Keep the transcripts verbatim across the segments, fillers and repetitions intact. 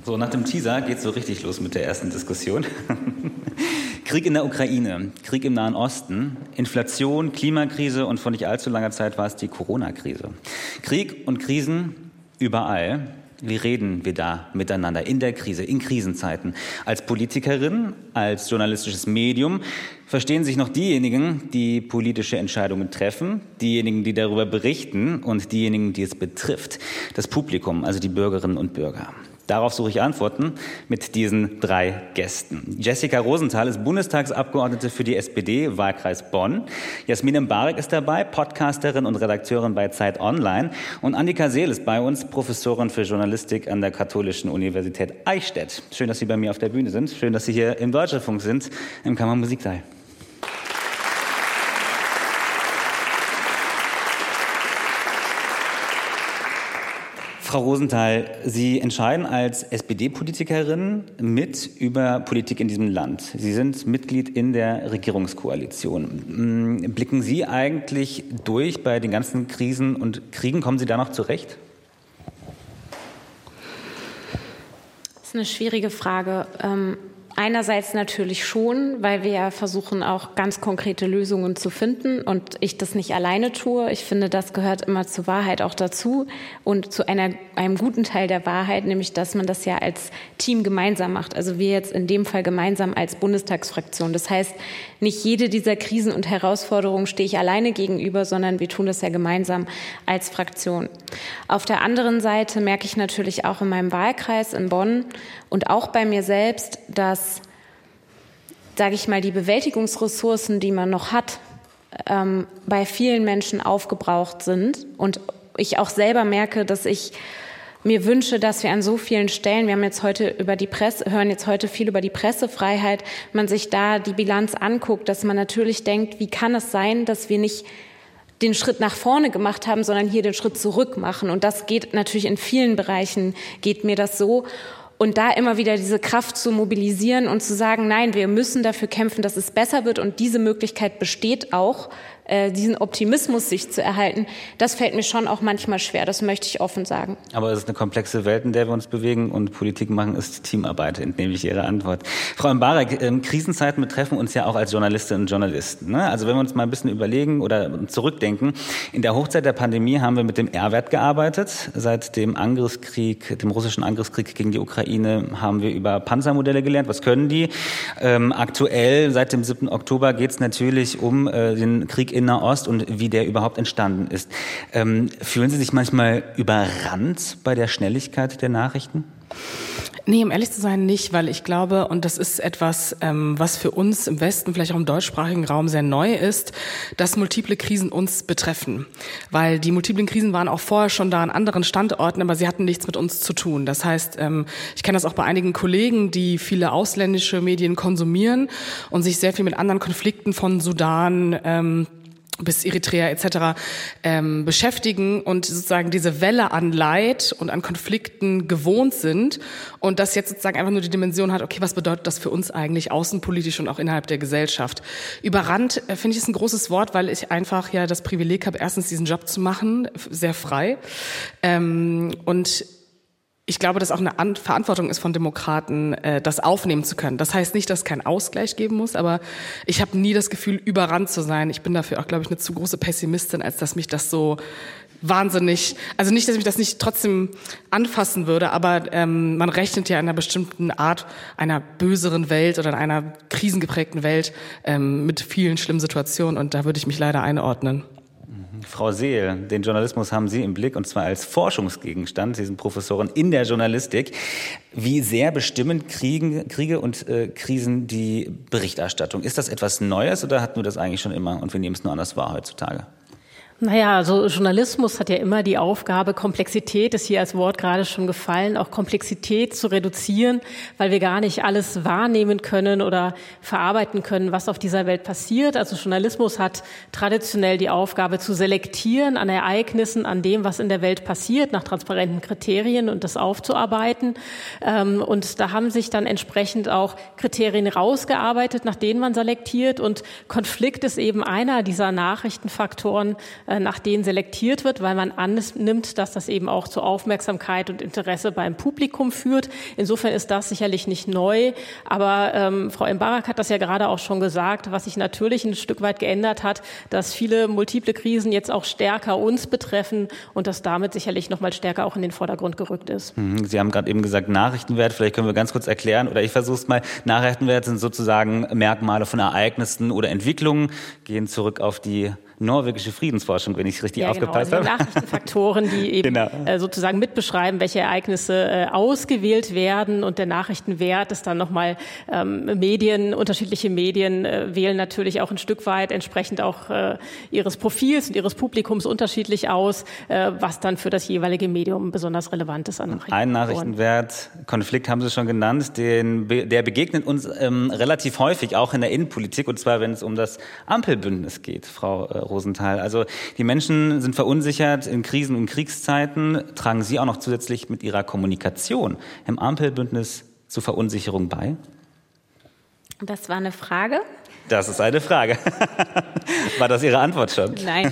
So, nach dem Teaser geht's so richtig los mit der ersten Diskussion. Krieg in der Ukraine, Krieg im Nahen Osten, Inflation, Klimakrise und vor nicht allzu langer Zeit war es die Corona-Krise. Krieg und Krisen überall. Wie reden wir da miteinander in der Krise, in Krisenzeiten? Als Politikerin, als journalistisches Medium verstehen sich noch diejenigen, die politische Entscheidungen treffen, diejenigen, die darüber berichten und diejenigen, die es betrifft. Das Publikum, also die Bürgerinnen und Bürger. Darauf suche ich Antworten mit diesen drei Gästen. Jessica Rosenthal ist Bundestagsabgeordnete für die S P D, Wahlkreis Bonn. Jasmin Mbarek ist dabei, Podcasterin und Redakteurin bei Zeit Online. Und Annika Seel ist bei uns, Professorin für Journalistik an der Katholischen Universität Eichstätt. Schön, dass Sie bei mir auf der Bühne sind. Schön, dass Sie hier im Deutschlandfunk sind, im Kammermusiksaal. Frau Rosenthal, Sie entscheiden als S P D-Politikerin mit über Politik in diesem Land. Sie sind Mitglied in der Regierungskoalition. Blicken Sie eigentlich durch bei den ganzen Krisen und Kriegen? Kommen Sie da noch zurecht? Das ist eine schwierige Frage. Ähm Einerseits natürlich schon, weil wir ja versuchen, auch ganz konkrete Lösungen zu finden und ich das nicht alleine tue. Ich finde, das gehört immer zur Wahrheit auch dazu und zu einer, einem guten Teil der Wahrheit, nämlich, dass man das ja als Team gemeinsam macht. Also wir jetzt in dem Fall gemeinsam als Bundestagsfraktion. Das heißt, nicht jede dieser Krisen und Herausforderungen stehe ich alleine gegenüber, sondern wir tun das ja gemeinsam als Fraktion. Auf der anderen Seite merke ich natürlich auch in meinem Wahlkreis in Bonn und auch bei mir selbst, dass, sage ich mal, die Bewältigungsressourcen, die man noch hat, ähm, bei vielen Menschen aufgebraucht sind. Und ich auch selber merke, dass ich mir wünsche, dass wir an so vielen Stellen, wir haben jetzt heute über die Presse, hören jetzt heute viel über die Pressefreiheit, man sich da die Bilanz anguckt, dass man natürlich denkt, wie kann es sein, dass wir nicht den Schritt nach vorne gemacht haben, sondern hier den Schritt zurück machen. Und das geht natürlich in vielen Bereichen, geht mir das so. Und da immer wieder diese Kraft zu mobilisieren und zu sagen, nein, wir müssen dafür kämpfen, dass es besser wird. Und diese Möglichkeit besteht auch, äh, diesen Optimismus sich zu erhalten. Das fällt mir schon auch manchmal schwer, das möchte ich offen sagen. Aber es ist eine komplexe Welt, in der wir uns bewegen und Politik machen ist Teamarbeit, entnehme ich Ihre Antwort. Frau Mbarek, ähm, Krisenzeiten betreffen uns ja auch als Journalistinnen und Journalisten, ne? Also wenn wir uns mal ein bisschen überlegen oder zurückdenken, in der Hochzeit der Pandemie haben wir mit dem R-Wert gearbeitet. Seit dem Angriffskrieg, dem russischen Angriffskrieg gegen die Ukraine haben wir über Panzermodelle gelernt. Was können die? Ähm, aktuell, seit dem siebten Oktober, geht es natürlich um äh, den Krieg in Nahost und wie der überhaupt entstanden ist. Ähm, fühlen Sie sich manchmal überrannt bei der Schnelligkeit der Nachrichten? Nee, um ehrlich zu sein, nicht, weil ich glaube, und das ist etwas, ähm, was für uns im Westen, vielleicht auch im deutschsprachigen Raum sehr neu ist, dass multiple Krisen uns betreffen. Weil die multiplen Krisen waren auch vorher schon da an anderen Standorten, aber sie hatten nichts mit uns zu tun. Das heißt, ähm, ich kenne das auch bei einigen Kollegen, die viele ausländische Medien konsumieren und sich sehr viel mit anderen Konflikten von Sudan, ähm, bis Eritrea et cetera ähm, beschäftigen und sozusagen diese Welle an Leid und an Konflikten gewohnt sind und das jetzt sozusagen einfach nur die Dimension hat, okay, was bedeutet das für uns eigentlich außenpolitisch und auch innerhalb der Gesellschaft? Überrannt, äh, finde ich, ist ein großes Wort, weil ich einfach ja das Privileg habe, erstens diesen Job zu machen, sehr frei ähm, und ich glaube, dass auch eine An- Verantwortung ist von Demokraten, äh, das aufnehmen zu können. Das heißt nicht, dass es keinen Ausgleich geben muss, aber ich habe nie das Gefühl, überrannt zu sein. Ich bin dafür auch, glaube ich, eine zu große Pessimistin, als dass mich das so wahnsinnig, also nicht, dass mich das nicht trotzdem anfassen würde, aber ähm, man rechnet ja in einer bestimmten Art einer böseren Welt oder in einer krisengeprägten Welt ähm, mit vielen schlimmen Situationen und da würde ich mich leider einordnen. Frau Seel, den Journalismus haben Sie im Blick und zwar als Forschungsgegenstand. Sie sind Professorin in der Journalistik. Wie sehr bestimmen Kriegen, Kriege und äh, Krisen die Berichterstattung? Ist das etwas Neues oder hatten wir das eigentlich schon immer und wir nehmen es nur anders wahr heutzutage? Naja, also Journalismus hat ja immer die Aufgabe, Komplexität, ist hier als Wort gerade schon gefallen, auch Komplexität zu reduzieren, weil wir gar nicht alles wahrnehmen können oder verarbeiten können, was auf dieser Welt passiert. Also Journalismus hat traditionell die Aufgabe zu selektieren an Ereignissen, an dem, was in der Welt passiert, nach transparenten Kriterien und das aufzuarbeiten. Und da haben sich dann entsprechend auch Kriterien rausgearbeitet, nach denen man selektiert. Und Konflikt ist eben einer dieser Nachrichtenfaktoren, äh, nach denen selektiert wird, weil man annimmt, dass das eben auch zu Aufmerksamkeit und Interesse beim Publikum führt. Insofern ist das sicherlich nicht neu, aber ähm, Frau Mbarak hat das ja gerade auch schon gesagt, was sich natürlich ein Stück weit geändert hat, dass viele multiple Krisen jetzt auch stärker uns betreffen und das damit sicherlich noch mal stärker auch in den Vordergrund gerückt ist. Sie haben gerade eben gesagt, Nachrichtenwert, vielleicht können wir ganz kurz erklären, oder ich versuche es mal. Nachrichtenwert sind sozusagen Merkmale von Ereignissen oder Entwicklungen, gehen zurück auf die norwegische Friedensforschung, wenn ich es richtig ja, aufgepasst genau. Also habe. Nachrichtenfaktoren, die eben genau. äh, sozusagen mitbeschreiben, welche Ereignisse äh, ausgewählt werden, und der Nachrichtenwert ist dann nochmal ähm, Medien, unterschiedliche Medien äh, wählen natürlich auch ein Stück weit entsprechend auch äh, ihres Profils und ihres Publikums unterschiedlich aus, äh, was dann für das jeweilige Medium besonders relevant ist an Nachrichten. Ein Nachrichtenwert, Konflikt haben Sie schon genannt, den, der begegnet uns ähm, relativ häufig, auch in der Innenpolitik, und zwar wenn es um das Ampelbündnis geht, Frau äh, Rosenthal. Also die Menschen sind verunsichert in Krisen- und Kriegszeiten. Tragen Sie auch noch zusätzlich mit Ihrer Kommunikation im Ampelbündnis zur Verunsicherung bei? Das war eine Frage? Das ist eine Frage. War das Ihre Antwort schon? Nein.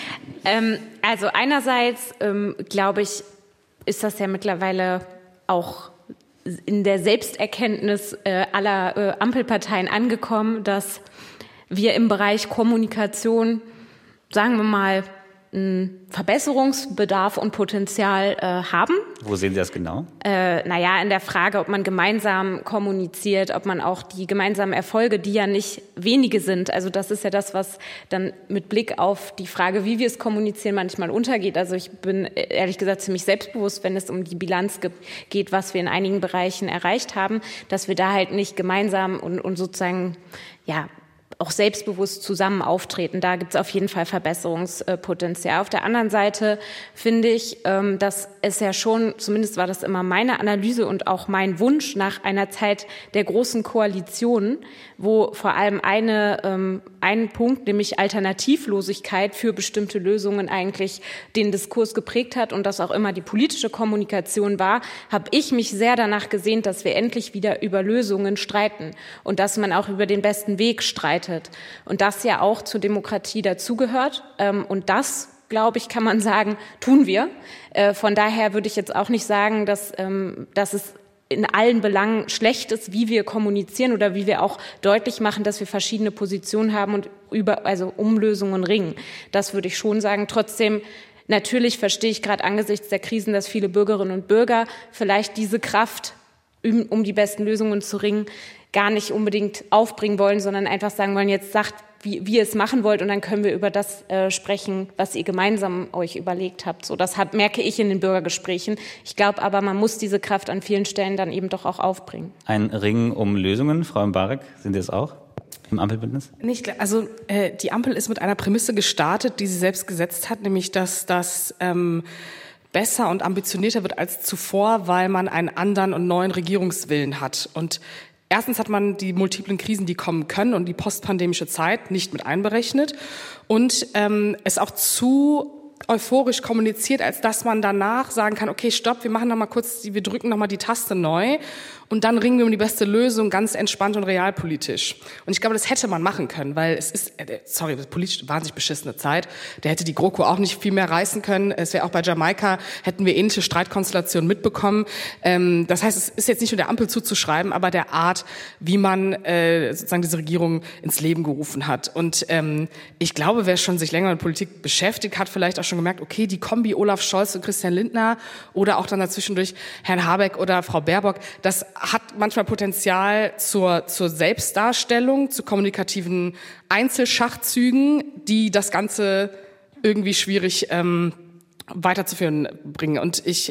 ähm, also einerseits, ähm, glaube ich, ist das ja mittlerweile auch in der Selbsterkenntnis äh, aller äh, Ampelparteien angekommen, dass wir im Bereich Kommunikation, sagen wir mal, einen Verbesserungsbedarf und Potenzial äh, haben. Wo sehen Sie das genau? Äh, naja, in der Frage, ob man gemeinsam kommuniziert, ob man auch die gemeinsamen Erfolge, die ja nicht wenige sind, also das ist ja das, was dann mit Blick auf die Frage, wie wir es kommunizieren, manchmal untergeht. Also ich bin ehrlich gesagt ziemlich selbstbewusst, wenn es um die Bilanz ge- geht, was wir in einigen Bereichen erreicht haben, dass wir da halt nicht gemeinsam und, und sozusagen, ja, auch selbstbewusst zusammen auftreten. Da gibt es auf jeden Fall Verbesserungspotenzial. Auf der anderen Seite finde ich, dass es ja schon, zumindest war das immer meine Analyse und auch mein Wunsch nach einer Zeit der großen Koalitionen, wo vor allem eine, ein Punkt, nämlich Alternativlosigkeit für bestimmte Lösungen eigentlich den Diskurs geprägt hat und das auch immer die politische Kommunikation war, habe ich mich sehr danach gesehnt, dass wir endlich wieder über Lösungen streiten und dass man auch über den besten Weg streitet. Und das ja auch zur Demokratie dazugehört. Und das, glaube ich, kann man sagen, tun wir. Von daher würde ich jetzt auch nicht sagen, dass, dass es in allen Belangen schlecht ist, wie wir kommunizieren oder wie wir auch deutlich machen, dass wir verschiedene Positionen haben und über, also um Lösungen ringen. Das würde ich schon sagen. Trotzdem, natürlich verstehe ich gerade angesichts der Krisen, dass viele Bürgerinnen und Bürger vielleicht diese Kraft, um, um die besten Lösungen zu ringen, gar nicht unbedingt aufbringen wollen, sondern einfach sagen wollen, jetzt sagt, wie, wie ihr es machen wollt, und dann können wir über das äh, sprechen, was ihr gemeinsam euch überlegt habt. So, das hab, merke ich in den Bürgergesprächen. Ich glaube aber, man muss diese Kraft an vielen Stellen dann eben doch auch aufbringen. Ein Ring um Lösungen, Frau Mbarak, sind Sie das auch im Ampelbündnis? Nicht, also äh, die Ampel ist mit einer Prämisse gestartet, die sie selbst gesetzt hat, nämlich dass das ähm, besser und ambitionierter wird als zuvor, weil man einen anderen und neuen Regierungswillen hat. Und erstens hat man die multiplen Krisen, die kommen können, und die postpandemische Zeit nicht mit einberechnet und ähm, es auch zu euphorisch kommuniziert, als dass man danach sagen kann, okay, stopp, wir machen noch mal kurz, wir drücken noch mal die Taste neu und dann ringen wir um die beste Lösung, ganz entspannt und realpolitisch. Und ich glaube, das hätte man machen können, weil es ist, sorry, politisch wahnsinnig beschissene Zeit. Der hätte die GroKo auch nicht viel mehr reißen können. Es wäre auch bei Jamaika, hätten wir ähnliche Streitkonstellationen mitbekommen. Ähm, das heißt, es ist jetzt nicht nur der Ampel zuzuschreiben, aber der Art, wie man äh, sozusagen diese Regierung ins Leben gerufen hat. Und ähm, ich glaube, wer schon sich länger mit Politik beschäftigt, hat vielleicht auch schon gemerkt, okay, die Kombi Olaf Scholz und Christian Lindner oder auch dann dazwischendurch Herrn Habeck oder Frau Baerbock, das hat manchmal Potenzial zur, zur Selbstdarstellung, zu kommunikativen Einzelschachzügen, die das Ganze irgendwie schwierig ähm, weiterzuführen bringen. Und ich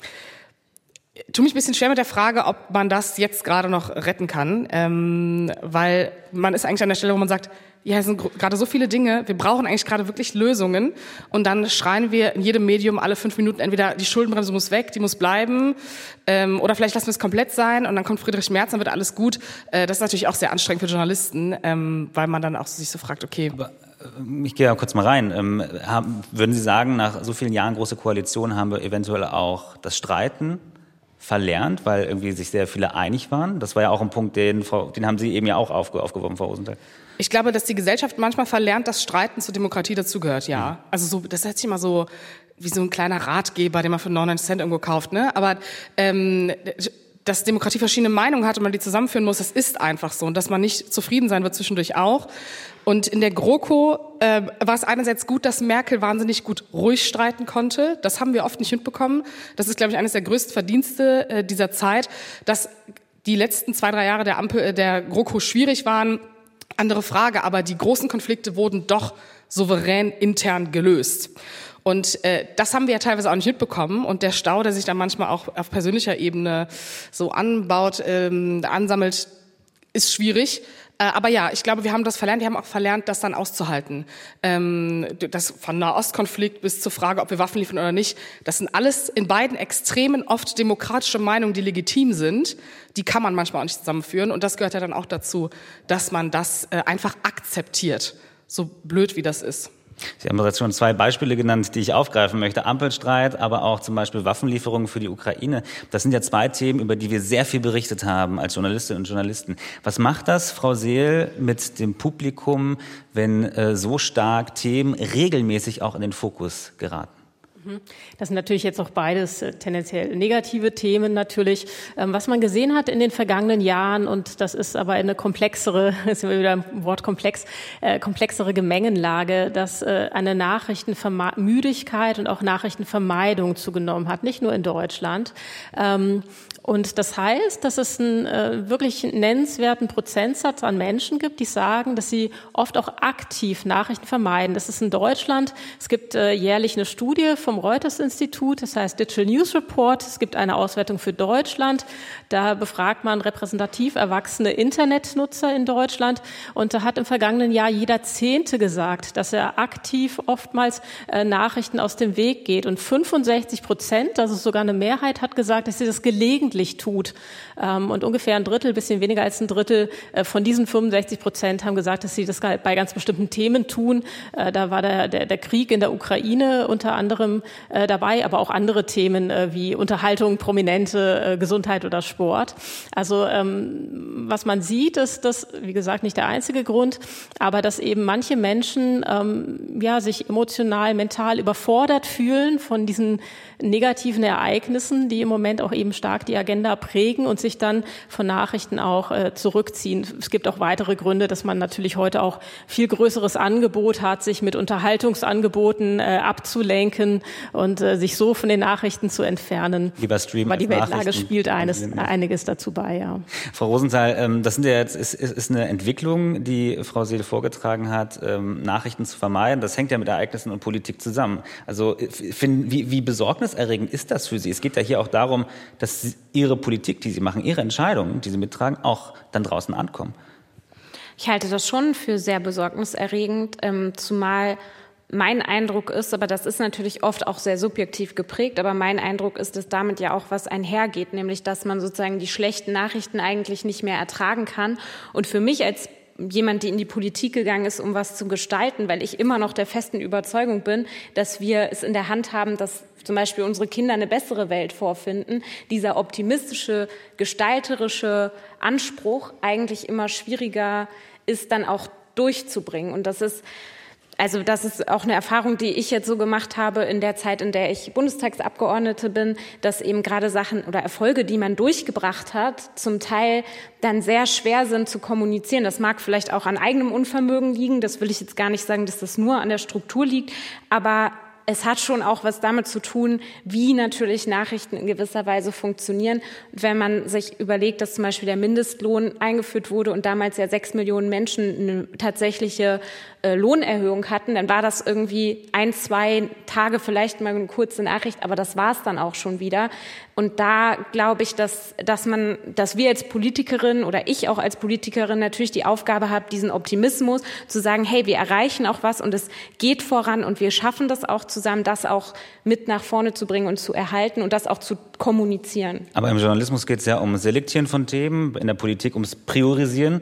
tue mich ein bisschen schwer mit der Frage, ob man das jetzt gerade noch retten kann, ähm, weil man ist eigentlich an der Stelle, wo man sagt, ja, es sind gerade so viele Dinge, wir brauchen eigentlich gerade wirklich Lösungen, und dann schreien wir in jedem Medium alle fünf Minuten entweder, die Schuldenbremse muss weg, die muss bleiben, ähm, oder vielleicht lassen wir es komplett sein, und dann kommt Friedrich Merz, dann wird alles gut. Äh, das ist natürlich auch sehr anstrengend für Journalisten, ähm, weil man dann auch sich so fragt, okay. Aber, äh, ich gehe ja kurz mal rein. Ähm, haben, würden Sie sagen, nach so vielen Jahren große Koalition haben wir eventuell auch das Streiten verlernt, weil irgendwie sich sehr viele einig waren? Das war ja auch ein Punkt, den, Frau, den haben Sie eben ja auch aufge, aufgeworfen, Frau Rosenthal. Ich glaube, dass die Gesellschaft manchmal verlernt, dass Streiten zur Demokratie dazugehört, ja. Mhm. Also so, das hört sich immer so wie so ein kleiner Ratgeber, den man für neunundneunzig Cent irgendwo kauft, ne? Aber ähm, dass Demokratie verschiedene Meinungen hat und man die zusammenführen muss, das ist einfach so. Und dass man nicht zufrieden sein wird zwischendurch auch. Und in der GroKo äh, war es einerseits gut, dass Merkel wahnsinnig gut ruhig streiten konnte. Das haben wir oft nicht mitbekommen. Das ist, glaube ich, eines der größten Verdienste äh, dieser Zeit, dass die letzten zwei, drei Jahre der Ampel, äh, der GroKo schwierig waren. Andere Frage, aber die großen Konflikte wurden doch souverän intern gelöst. Und äh, das haben wir ja teilweise auch nicht mitbekommen. Und der Stau, der sich dann manchmal auch auf persönlicher Ebene so anbaut, ähm, ansammelt, ist schwierig. Äh, aber ja, ich glaube, wir haben das verlernt. Wir haben auch verlernt, das dann auszuhalten. Ähm, das von Nahostkonflikt bis zur Frage, ob wir Waffen liefern oder nicht. Das sind alles in beiden Extremen oft demokratische Meinungen, die legitim sind. Die kann man manchmal auch nicht zusammenführen. Und das gehört ja dann auch dazu, dass man das äh, einfach akzeptiert. So blöd, wie das ist. Sie haben bereits schon zwei Beispiele genannt, die ich aufgreifen möchte. Ampelstreit, aber auch zum Beispiel Waffenlieferungen für die Ukraine. Das sind ja zwei Themen, über die wir sehr viel berichtet haben als Journalistinnen und Journalisten. Was macht das, Frau Seel, mit dem Publikum, wenn äh, so stark Themen regelmäßig auch in den Fokus geraten? Das sind natürlich jetzt auch beides äh, tendenziell negative Themen natürlich. Ähm, was man gesehen hat in den vergangenen Jahren, und das ist aber eine komplexere, jetzt sind wir wieder im Wort komplex, äh, komplexere Gemengenlage, dass äh, eine Nachrichtenmüdigkeit und auch Nachrichtenvermeidung zugenommen hat, nicht nur in Deutschland. Ähm, Und das heißt, dass es einen äh, wirklich nennenswerten Prozentsatz an Menschen gibt, die sagen, dass sie oft auch aktiv Nachrichten vermeiden. Das ist in Deutschland. Es gibt äh, jährlich eine Studie vom Reuters-Institut, das heißt Digital News Report. Es gibt eine Auswertung für Deutschland. Da befragt man repräsentativ erwachsene Internetnutzer in Deutschland. Und da hat im vergangenen Jahr jeder Zehnte gesagt, dass er aktiv oftmals äh, Nachrichten aus dem Weg geht. Und fünfundsechzig Prozent, das ist sogar eine Mehrheit, hat gesagt, dass sie das gelegentlich tut. Und ungefähr ein Drittel, bisschen weniger als ein Drittel von diesen fünfundsechzig Prozent haben gesagt, dass sie das bei ganz bestimmten Themen tun. Da war der, der, der Krieg in der Ukraine unter anderem dabei, aber auch andere Themen wie Unterhaltung, Prominente, Gesundheit oder Sport. Also was man sieht, ist das, wie gesagt, nicht der einzige Grund, aber dass eben manche Menschen ja, sich emotional, mental überfordert fühlen von diesen negativen Ereignissen, die im Moment auch eben stark die Agenda prägen und sich dann von Nachrichten auch äh, zurückziehen. Es gibt auch weitere Gründe, dass man natürlich heute auch viel größeres Angebot hat, sich mit Unterhaltungsangeboten äh, abzulenken und äh, sich so von den Nachrichten zu entfernen. Lieber Stream Aber die Weltlage spielt eines, einiges dazu bei, ja. Frau Rosenthal, ähm, das sind ja jetzt, ist, ist eine Entwicklung, die Frau Seel vorgetragen hat, ähm, Nachrichten zu vermeiden. Das hängt ja mit Ereignissen und Politik zusammen. Also find, wie, wie besorgniserregend ist das für Sie? Es geht ja hier auch darum, dass Sie, Ihre Politik, die Sie machen, Ihre Entscheidungen, die Sie mittragen, auch dann draußen ankommen. Ich halte das schon für sehr besorgniserregend, ähm, zumal mein Eindruck ist, aber das ist natürlich oft auch sehr subjektiv geprägt, aber mein Eindruck ist, dass damit ja auch was einhergeht, nämlich dass man sozusagen die schlechten Nachrichten eigentlich nicht mehr ertragen kann. Und für mich als jemand, die in die Politik gegangen ist, um was zu gestalten, weil ich immer noch der festen Überzeugung bin, dass wir es in der Hand haben, dass zum Beispiel unsere Kinder eine bessere Welt vorfinden, dieser optimistische, gestalterische Anspruch eigentlich immer schwieriger ist, dann auch durchzubringen. Und das ist Also das ist auch eine Erfahrung, die ich jetzt so gemacht habe in der Zeit, in der ich Bundestagsabgeordnete bin, dass eben gerade Sachen oder Erfolge, die man durchgebracht hat, zum Teil dann sehr schwer sind zu kommunizieren. Das mag vielleicht auch an eigenem Unvermögen liegen. Das will ich jetzt gar nicht sagen, dass das nur an der Struktur liegt. Aber es hat schon auch was damit zu tun, wie natürlich Nachrichten in gewisser Weise funktionieren. Wenn man sich überlegt, dass zum Beispiel der Mindestlohn eingeführt wurde und damals ja sechs Millionen Menschen eine tatsächliche äh, Lohnerhöhung hatten, dann war das irgendwie ein, zwei Tage vielleicht mal eine kurze Nachricht, aber das war es dann auch schon wieder. Und da glaube ich, dass, dass man, dass wir als Politikerin oder ich auch als Politikerin natürlich die Aufgabe habe, diesen Optimismus zu sagen, hey, wir erreichen auch was und es geht voran und wir schaffen das auch zusammen, das auch mit nach vorne zu bringen und zu erhalten und das auch zu kommunizieren. Aber im Journalismus geht es ja um Selektieren von Themen, in der Politik ums Priorisieren.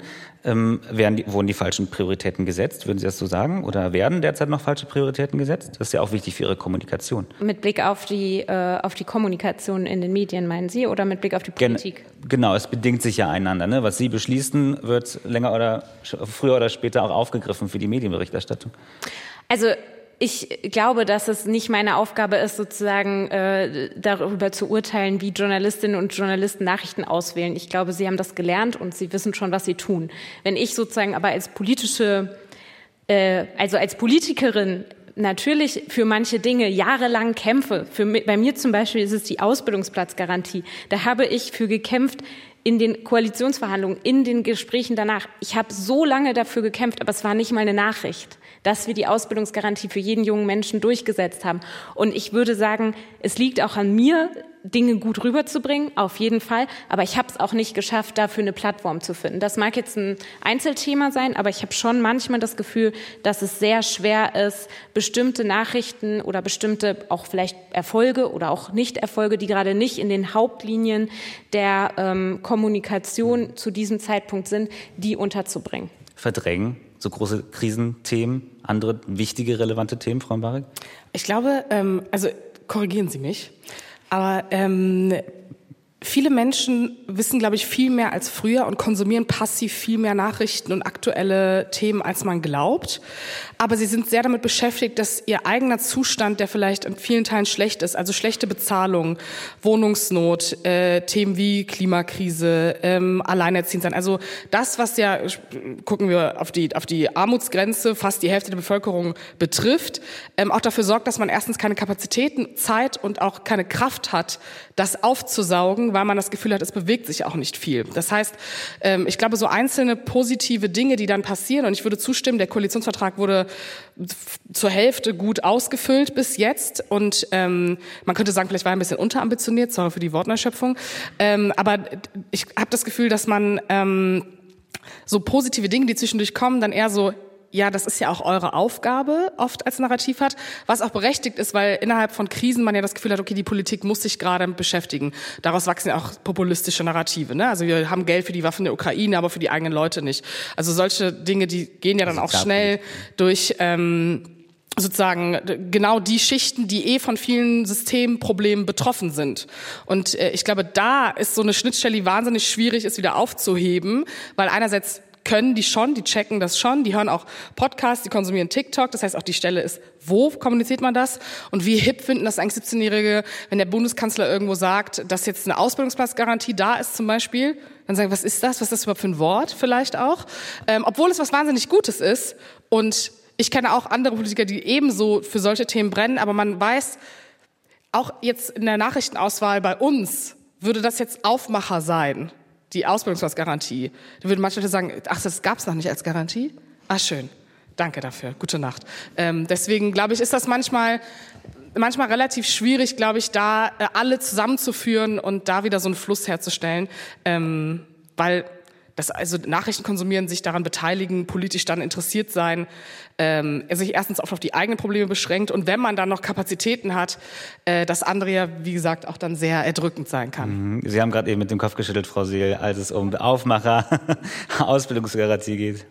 Ähm, werden die, wurden die falschen Prioritäten gesetzt? Würden Sie das so sagen? Oder werden derzeit noch falsche Prioritäten gesetzt? Das ist ja auch wichtig für Ihre Kommunikation. Mit Blick auf die, äh, auf die Kommunikation in den Medien, meinen Sie? Oder mit Blick auf die Politik? Gen- genau, es bedingt sich ja einander. Ne? Was Sie beschließen, wird länger oder früher oder später auch aufgegriffen für die Medienberichterstattung. Also ich glaube, dass es nicht meine Aufgabe ist, sozusagen äh, darüber zu urteilen, wie Journalistinnen und Journalisten Nachrichten auswählen. Ich glaube, sie haben das gelernt und sie wissen schon, was sie tun. Wenn ich sozusagen aber als politische, äh, also als Politikerin natürlich für manche Dinge jahrelang kämpfe, für, bei mir zum Beispiel ist es die Ausbildungsplatzgarantie, da habe ich für gekämpft, in den Koalitionsverhandlungen, in den Gesprächen danach. Ich habe so lange dafür gekämpft, aber es war nicht mal eine Nachricht, dass wir die Ausbildungsgarantie für jeden jungen Menschen durchgesetzt haben. Und ich würde sagen, es liegt auch an mir, Dinge gut rüberzubringen, auf jeden Fall. Aber ich habe es auch nicht geschafft, dafür eine Plattform zu finden. Das mag jetzt ein Einzelthema sein, aber ich habe schon manchmal das Gefühl, dass es sehr schwer ist, bestimmte Nachrichten oder bestimmte auch vielleicht Erfolge oder auch Nicht-Erfolge, die gerade nicht in den Hauptlinien der ähm, Kommunikation zu diesem Zeitpunkt sind, die unterzubringen. Verdrängen so große Krisenthemen, andere wichtige, relevante Themen, Frau Mbarek? Ich glaube, ähm, also korrigieren Sie mich, aber ähm, viele Menschen wissen, glaube ich, viel mehr als früher und konsumieren passiv viel mehr Nachrichten und aktuelle Themen, als man glaubt. Aber sie sind sehr damit beschäftigt, dass ihr eigener Zustand, der vielleicht in vielen Teilen schlecht ist, also schlechte Bezahlung, Wohnungsnot, äh, Themen wie Klimakrise, ähm, Alleinerziehendsein, also das, was ja, gucken wir auf die, auf die Armutsgrenze, fast die Hälfte der Bevölkerung betrifft, ähm, auch dafür sorgt, dass man erstens keine Kapazitäten, Zeit und auch keine Kraft hat, das aufzusaugen, weil man das Gefühl hat, es bewegt sich auch nicht viel. Das heißt, ähm, ich glaube, so einzelne positive Dinge, die dann passieren, und ich würde zustimmen, der Koalitionsvertrag wurde zur Hälfte gut ausgefüllt bis jetzt und ähm, man könnte sagen, vielleicht war er ein bisschen unterambitioniert, sorry für die Wortneuschöpfung, ähm, aber ich habe das Gefühl, dass man ähm, so positive Dinge, die zwischendurch kommen, dann eher so, ja, das ist ja auch eure Aufgabe, oft als Narrativ hat, was auch berechtigt ist, weil innerhalb von Krisen man ja das Gefühl hat, okay, die Politik muss sich gerade beschäftigen. Daraus wachsen ja auch populistische Narrative, ne? Also wir haben Geld für die Waffen der Ukraine, aber für die eigenen Leute nicht. Also solche Dinge, die gehen ja dann auch schnell durch ähm, sozusagen genau die Schichten, die eh von vielen Systemproblemen betroffen sind. Und äh, ich glaube, da ist so eine Schnittstelle, die wahnsinnig schwierig ist, wieder aufzuheben, weil einerseits können die schon, die checken das schon, die hören auch Podcasts, die konsumieren TikTok, das heißt auch die Stelle ist, wo kommuniziert man das und wie hip finden das eigentlich siebzehnjährige, wenn der Bundeskanzler irgendwo sagt, dass jetzt eine Ausbildungsplatzgarantie da ist zum Beispiel, dann sagen, was ist das, was ist das überhaupt für ein Wort vielleicht auch, ähm, obwohl es was wahnsinnig Gutes ist und ich kenne auch andere Politiker, die ebenso für solche Themen brennen, aber man weiß, auch jetzt in der Nachrichtenauswahl bei uns würde das jetzt Aufmacher sein. Die Ausbildungsplatzgarantie. Da würden manche Leute sagen, ach, das gab's noch nicht als Garantie? Ah, schön. Danke dafür. Gute Nacht. Ähm, deswegen, glaube ich, ist das manchmal, manchmal relativ schwierig, glaube ich, da äh, alle zusammenzuführen und da wieder so einen Fluss herzustellen. Ähm, weil das, also Nachrichten konsumieren, sich daran beteiligen, politisch dann interessiert sein, ähm, sich erstens oft auf die eigenen Probleme beschränkt und wenn man dann noch Kapazitäten hat, äh, das andere ja, wie gesagt, auch dann sehr erdrückend sein kann. Sie haben gerade eben mit dem Kopf geschüttelt, Frau Seel, als es um Aufmacher, Ausbildungsgarantie geht.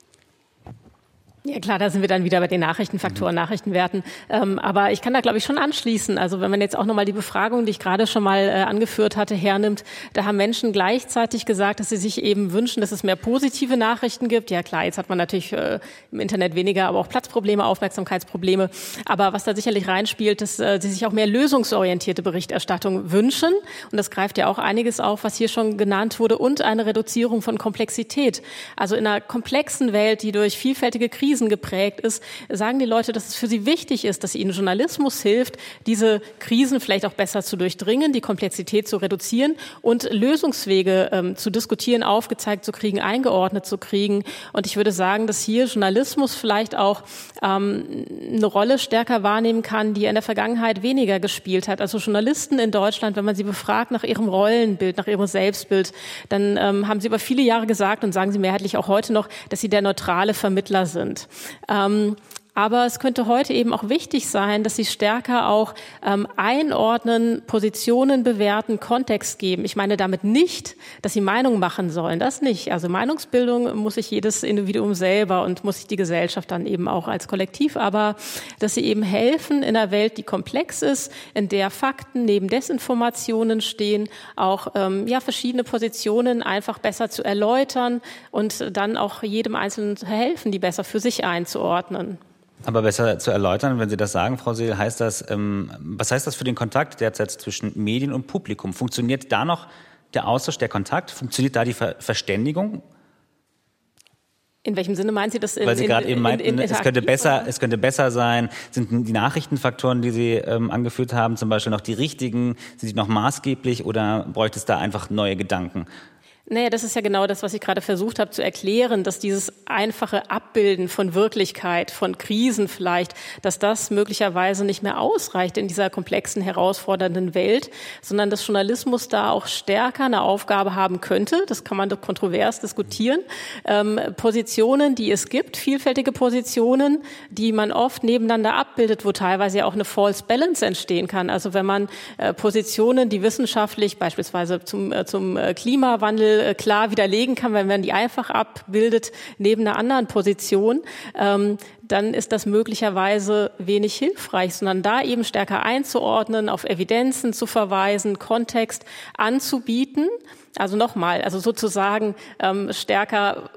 Ja klar, da sind wir dann wieder bei den Nachrichtenfaktoren, mhm. Nachrichtenwerten. Ähm, aber ich kann da, glaube ich, schon anschließen. Also wenn man jetzt auch nochmal die Befragung, die ich gerade schon mal äh, angeführt hatte, hernimmt, da haben Menschen gleichzeitig gesagt, dass sie sich eben wünschen, dass es mehr positive Nachrichten gibt. Ja klar, jetzt hat man natürlich äh, im Internet weniger, aber auch Platzprobleme, Aufmerksamkeitsprobleme. Aber was da sicherlich reinspielt, dass äh, sie sich auch mehr lösungsorientierte Berichterstattung wünschen. Und das greift ja auch einiges auf, was hier schon genannt wurde. Und eine Reduzierung von Komplexität. Also in einer komplexen Welt, die durch vielfältige Krisen geprägt ist, sagen die Leute, dass es für sie wichtig ist, dass ihnen Journalismus hilft, diese Krisen vielleicht auch besser zu durchdringen, die Komplexität zu reduzieren und Lösungswege ähm, zu diskutieren, aufgezeigt zu kriegen, eingeordnet zu kriegen. Und ich würde sagen, dass hier Journalismus vielleicht auch ähm, eine Rolle stärker wahrnehmen kann, die er in der Vergangenheit weniger gespielt hat. Also Journalisten in Deutschland, wenn man sie befragt nach ihrem Rollenbild, nach ihrem Selbstbild, dann ähm, haben sie über viele Jahre gesagt und sagen sie mehrheitlich auch heute noch, dass sie der neutrale Vermittler sind. Ähm, Aber es könnte heute eben auch wichtig sein, dass sie stärker auch ähm, einordnen, Positionen bewerten, Kontext geben. Ich meine damit nicht, dass sie Meinung machen sollen. Das nicht. Also Meinungsbildung muss sich jedes Individuum selber und muss sich die Gesellschaft dann eben auch als Kollektiv. Aber dass sie eben helfen in einer Welt, die komplex ist, in der Fakten neben Desinformationen stehen, auch ähm, ja verschiedene Positionen einfach besser zu erläutern und dann auch jedem Einzelnen zu helfen, die besser für sich einzuordnen. Aber besser zu erläutern, wenn Sie das sagen, Frau Seel, heißt das, ähm, was heißt das für den Kontakt derzeit zwischen Medien und Publikum? Funktioniert da noch der Austausch, der Kontakt? Funktioniert da die Ver- Verständigung? In welchem Sinne meinen Sie das? In, Weil Sie gerade eben meinten, in, in, in es könnte besser, es könnte besser sein. Sind die Nachrichtenfaktoren, die Sie ähm, angeführt haben, zum Beispiel noch die richtigen? Sind die noch maßgeblich oder bräuchte es da einfach neue Gedanken? Naja, das ist ja genau das, was ich gerade versucht habe zu erklären, dass dieses einfache Abbilden von Wirklichkeit, von Krisen vielleicht, dass das möglicherweise nicht mehr ausreicht in dieser komplexen, herausfordernden Welt, sondern dass Journalismus da auch stärker eine Aufgabe haben könnte. Das kann man doch kontrovers diskutieren. Ähm, Positionen, die es gibt, vielfältige Positionen, die man oft nebeneinander abbildet, wo teilweise ja auch eine False Balance entstehen kann. Also wenn man äh, Positionen, die wissenschaftlich beispielsweise zum, äh, zum äh, Klimawandel klar widerlegen kann, wenn man die einfach abbildet neben einer anderen Position, ähm, dann ist das möglicherweise wenig hilfreich, sondern da eben stärker einzuordnen, auf Evidenzen zu verweisen, Kontext anzubieten. Also nochmal, also sozusagen ähm, stärker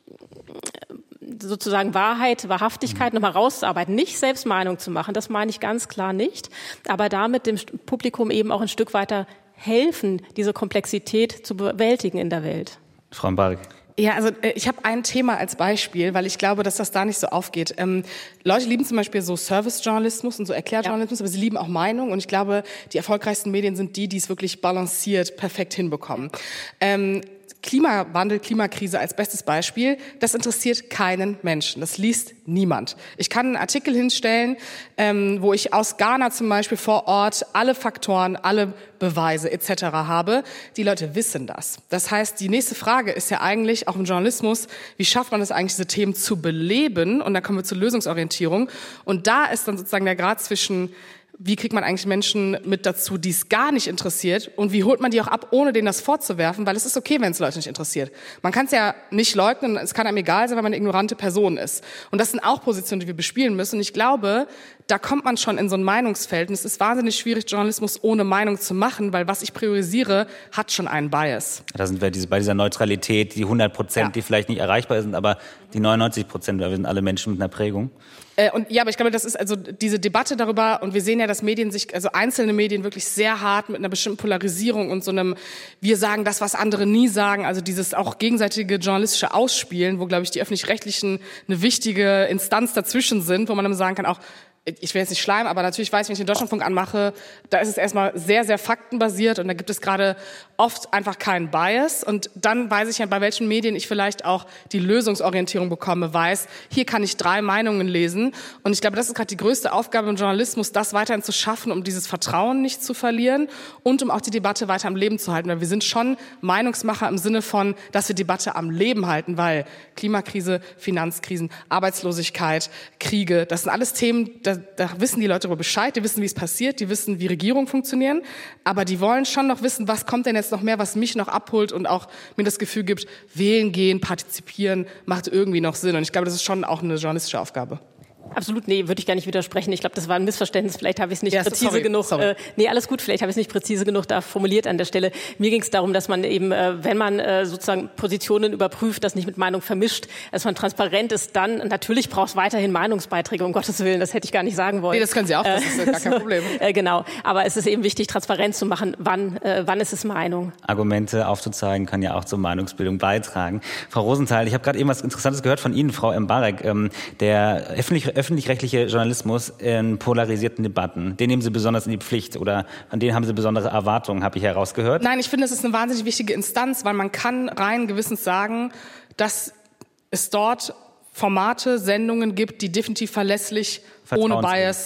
sozusagen Wahrheit, Wahrhaftigkeit nochmal rauszuarbeiten, nicht selbst Meinung zu machen, das meine ich ganz klar nicht, aber damit dem Publikum eben auch ein Stück weiter helfen, diese Komplexität zu bewältigen in der Welt. Frau Mbarek. Ja, also ich habe ein Thema als Beispiel, weil ich glaube, dass das da nicht so aufgeht. Ähm, Leute lieben zum Beispiel so Service-Journalismus und so Erklärjournalismus, ja. Aber sie lieben auch Meinung und ich glaube, die erfolgreichsten Medien sind die, die es wirklich balanciert, perfekt hinbekommen. Ähm, Klimawandel, Klimakrise als bestes Beispiel, das interessiert keinen Menschen, das liest niemand. Ich kann einen Artikel hinstellen, ähm, wo ich aus Ghana zum Beispiel vor Ort alle Faktoren, alle Beweise et cetera habe. Die Leute wissen das. Das heißt, die nächste Frage ist ja eigentlich, auch im Journalismus, wie schafft man es eigentlich, diese Themen zu beleben? Und da kommen wir zur Lösungsorientierung. Und da ist dann sozusagen der Grad zwischen, wie kriegt man eigentlich Menschen mit dazu, die es gar nicht interessiert und wie holt man die auch ab, ohne denen das vorzuwerfen, weil es ist okay, wenn es Leute nicht interessiert. Man kann es ja nicht leugnen, es kann einem egal sein, weil man eine ignorante Person ist. Und das sind auch Positionen, die wir bespielen müssen. Und ich glaube, da kommt man schon in so ein Meinungsfeld. Und es ist wahnsinnig schwierig, Journalismus ohne Meinung zu machen, weil was ich priorisiere, hat schon einen Bias. Da sind wir diese, bei dieser Neutralität, die hundert Prozent, ja. die vielleicht nicht erreichbar sind, aber die neunundneunzig Prozent, weil wir sind alle Menschen mit einer Prägung. Äh, und ja, aber ich glaube, das ist also diese Debatte darüber, und wir sehen ja, dass Medien sich, also einzelne Medien wirklich sehr hart mit einer bestimmten Polarisierung und so einem, wir sagen das, was andere nie sagen, also dieses auch gegenseitige journalistische Ausspielen, wo, glaube ich, die Öffentlich-Rechtlichen eine wichtige Instanz dazwischen sind, wo man dann sagen kann, auch, ich will jetzt nicht schleimen, aber natürlich weiß ich, wenn ich den Deutschlandfunk anmache, da ist es erstmal sehr, sehr faktenbasiert und da gibt es gerade oft einfach keinen Bias. Und dann weiß ich ja, bei welchen Medien ich vielleicht auch die Lösungsorientierung bekomme, weiß, hier kann ich drei Meinungen lesen. Und ich glaube, das ist gerade die größte Aufgabe im Journalismus, das weiterhin zu schaffen, um dieses Vertrauen nicht zu verlieren und um auch die Debatte weiter am Leben zu halten. Weil wir sind schon Meinungsmacher im Sinne von, dass wir Debatte am Leben halten, weil Klimakrise, Finanzkrisen, Arbeitslosigkeit, Kriege, das sind alles Themen, Da, da wissen die Leute darüber Bescheid, die wissen, wie es passiert, die wissen, wie Regierungen funktionieren, aber die wollen schon noch wissen, was kommt denn jetzt noch mehr, was mich noch abholt und auch mir das Gefühl gibt, wählen gehen, partizipieren, macht irgendwie noch Sinn. Und ich glaube, das ist schon auch eine journalistische Aufgabe. Absolut, nee, würde ich gar nicht widersprechen. Ich glaube, das war ein Missverständnis. Vielleicht habe ich es nicht ja, präzise sorry, genug. Sorry. Äh, nee, alles gut. Vielleicht habe ich es nicht präzise genug da formuliert an der Stelle. Mir ging es darum, dass man eben, äh, wenn man äh, sozusagen Positionen überprüft, das nicht mit Meinung vermischt, dass man transparent ist. Dann natürlich braucht es weiterhin Meinungsbeiträge. Um Gottes Willen, das hätte ich gar nicht sagen wollen. Nee, das können Sie auch. Das ist äh, gar kein Problem. Äh, genau. Aber es ist eben wichtig, transparent zu machen. Wann, äh, wann ist es Meinung? Argumente aufzuzeigen kann ja auch zur Meinungsbildung beitragen. Frau Rosenthal, ich habe gerade eben was Interessantes gehört von Ihnen, Frau Mbarek. Ähm, der öffentlich, öffentlich-rechtliche Journalismus in polarisierten Debatten, den nehmen Sie besonders in die Pflicht oder an den haben Sie besondere Erwartungen, habe ich herausgehört? Nein, ich finde, es ist eine wahnsinnig wichtige Instanz, weil man kann rein gewissens sagen, dass es dort Formate, Sendungen gibt, die definitiv verlässlich, ohne Bias,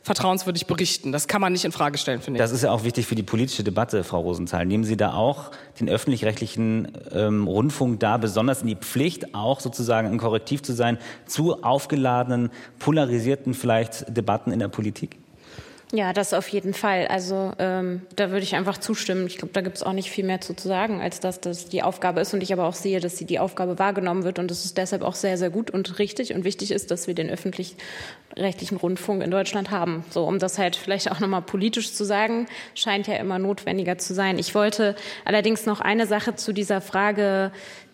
vertrauenswürdig berichten. Das kann man nicht in Frage stellen, finde ich. Das ist ja auch wichtig für die politische Debatte, Frau Rosenthal. Nehmen Sie da auch den öffentlich-rechtlichen ähm, Rundfunk da besonders in die Pflicht, auch sozusagen ein Korrektiv zu sein zu aufgeladenen, polarisierten vielleicht Debatten in der Politik? Ja, das auf jeden Fall. Also ähm, da würde ich einfach zustimmen. Ich glaube, da gibt es auch nicht viel mehr zu, zu sagen, als dass das die Aufgabe ist. Und ich aber auch sehe, dass sie die Aufgabe wahrgenommen wird und dass es deshalb auch sehr, sehr gut und richtig und wichtig ist, dass wir den öffentlich-rechtlichen Rundfunk in Deutschland haben. So, um das halt vielleicht auch nochmal politisch zu sagen, scheint ja immer notwendiger zu sein. Ich wollte allerdings noch eine Sache zu dieser Frage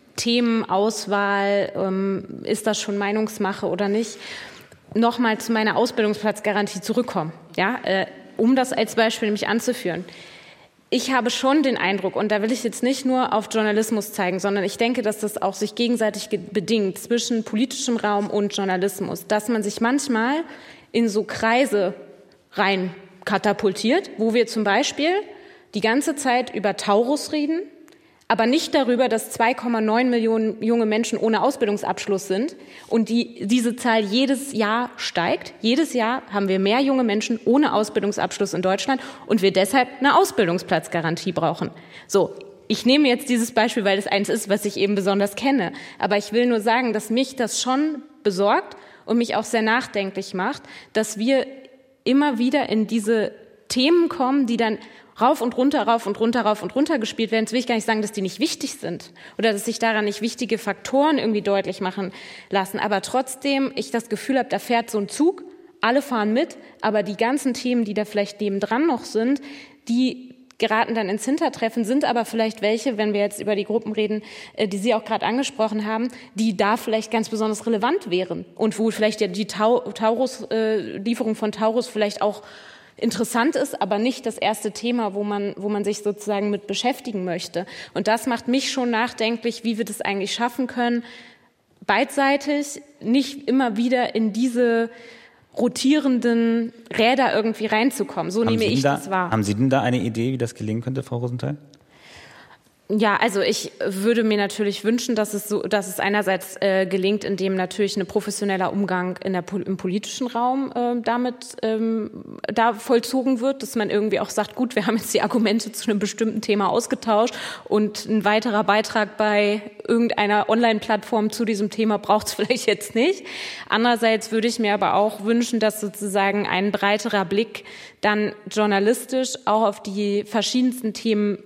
Themenauswahl, ähm, ist das schon Meinungsmache oder nicht, nochmal zu meiner Ausbildungsplatzgarantie zurückkommen, ja, äh, um das als Beispiel nämlich anzuführen. Ich habe schon den Eindruck, und da will ich jetzt nicht nur auf Journalismus zeigen, sondern ich denke, dass das auch sich gegenseitig bedingt zwischen politischem Raum und Journalismus, dass man sich manchmal in so Kreise rein katapultiert, wo wir zum Beispiel die ganze Zeit über Taurus reden, aber nicht darüber, dass zwei Komma neun Millionen junge Menschen ohne Ausbildungsabschluss sind und die, diese Zahl jedes Jahr steigt. Jedes Jahr haben wir mehr junge Menschen ohne Ausbildungsabschluss in Deutschland und wir deshalb eine Ausbildungsplatzgarantie brauchen. So, ich nehme jetzt dieses Beispiel, weil es eins ist, was ich eben besonders kenne. Aber ich will nur sagen, dass mich das schon besorgt und mich auch sehr nachdenklich macht, dass wir immer wieder in diese Themen kommen, die dann rauf und runter, rauf und runter, rauf und runter gespielt werden. Jetzt will ich gar nicht sagen, dass die nicht wichtig sind oder dass sich daran nicht wichtige Faktoren irgendwie deutlich machen lassen. Aber trotzdem ich das Gefühl habe, da fährt so ein Zug, alle fahren mit, aber die ganzen Themen, die da vielleicht nebendran noch sind, die geraten dann ins Hintertreffen, sind aber vielleicht welche, wenn wir jetzt über die Gruppen reden, die Sie auch gerade angesprochen haben, die da vielleicht ganz besonders relevant wären und wo vielleicht ja die Taurus, äh, Lieferung von Taurus vielleicht auch interessant ist, aber nicht das erste Thema, wo man, wo man sich sozusagen mit beschäftigen möchte. Und das macht mich schon nachdenklich, wie wir das eigentlich schaffen können, beidseitig nicht immer wieder in diese rotierenden Räder irgendwie reinzukommen. So nehme ich das wahr. Haben Sie denn da eine Idee, wie das gelingen könnte, Frau Rosenthal? Ja, also ich würde mir natürlich wünschen, dass es so, dass es einerseits äh, gelingt, indem natürlich ein professioneller Umgang in der, im politischen Raum äh, damit ähm, da vollzogen wird, dass man irgendwie auch sagt, gut, wir haben jetzt die Argumente zu einem bestimmten Thema ausgetauscht und ein weiterer Beitrag bei irgendeiner Online-Plattform zu diesem Thema braucht es vielleicht jetzt nicht. Andererseits würde ich mir aber auch wünschen, dass sozusagen ein breiterer Blick dann journalistisch auch auf die verschiedensten Themen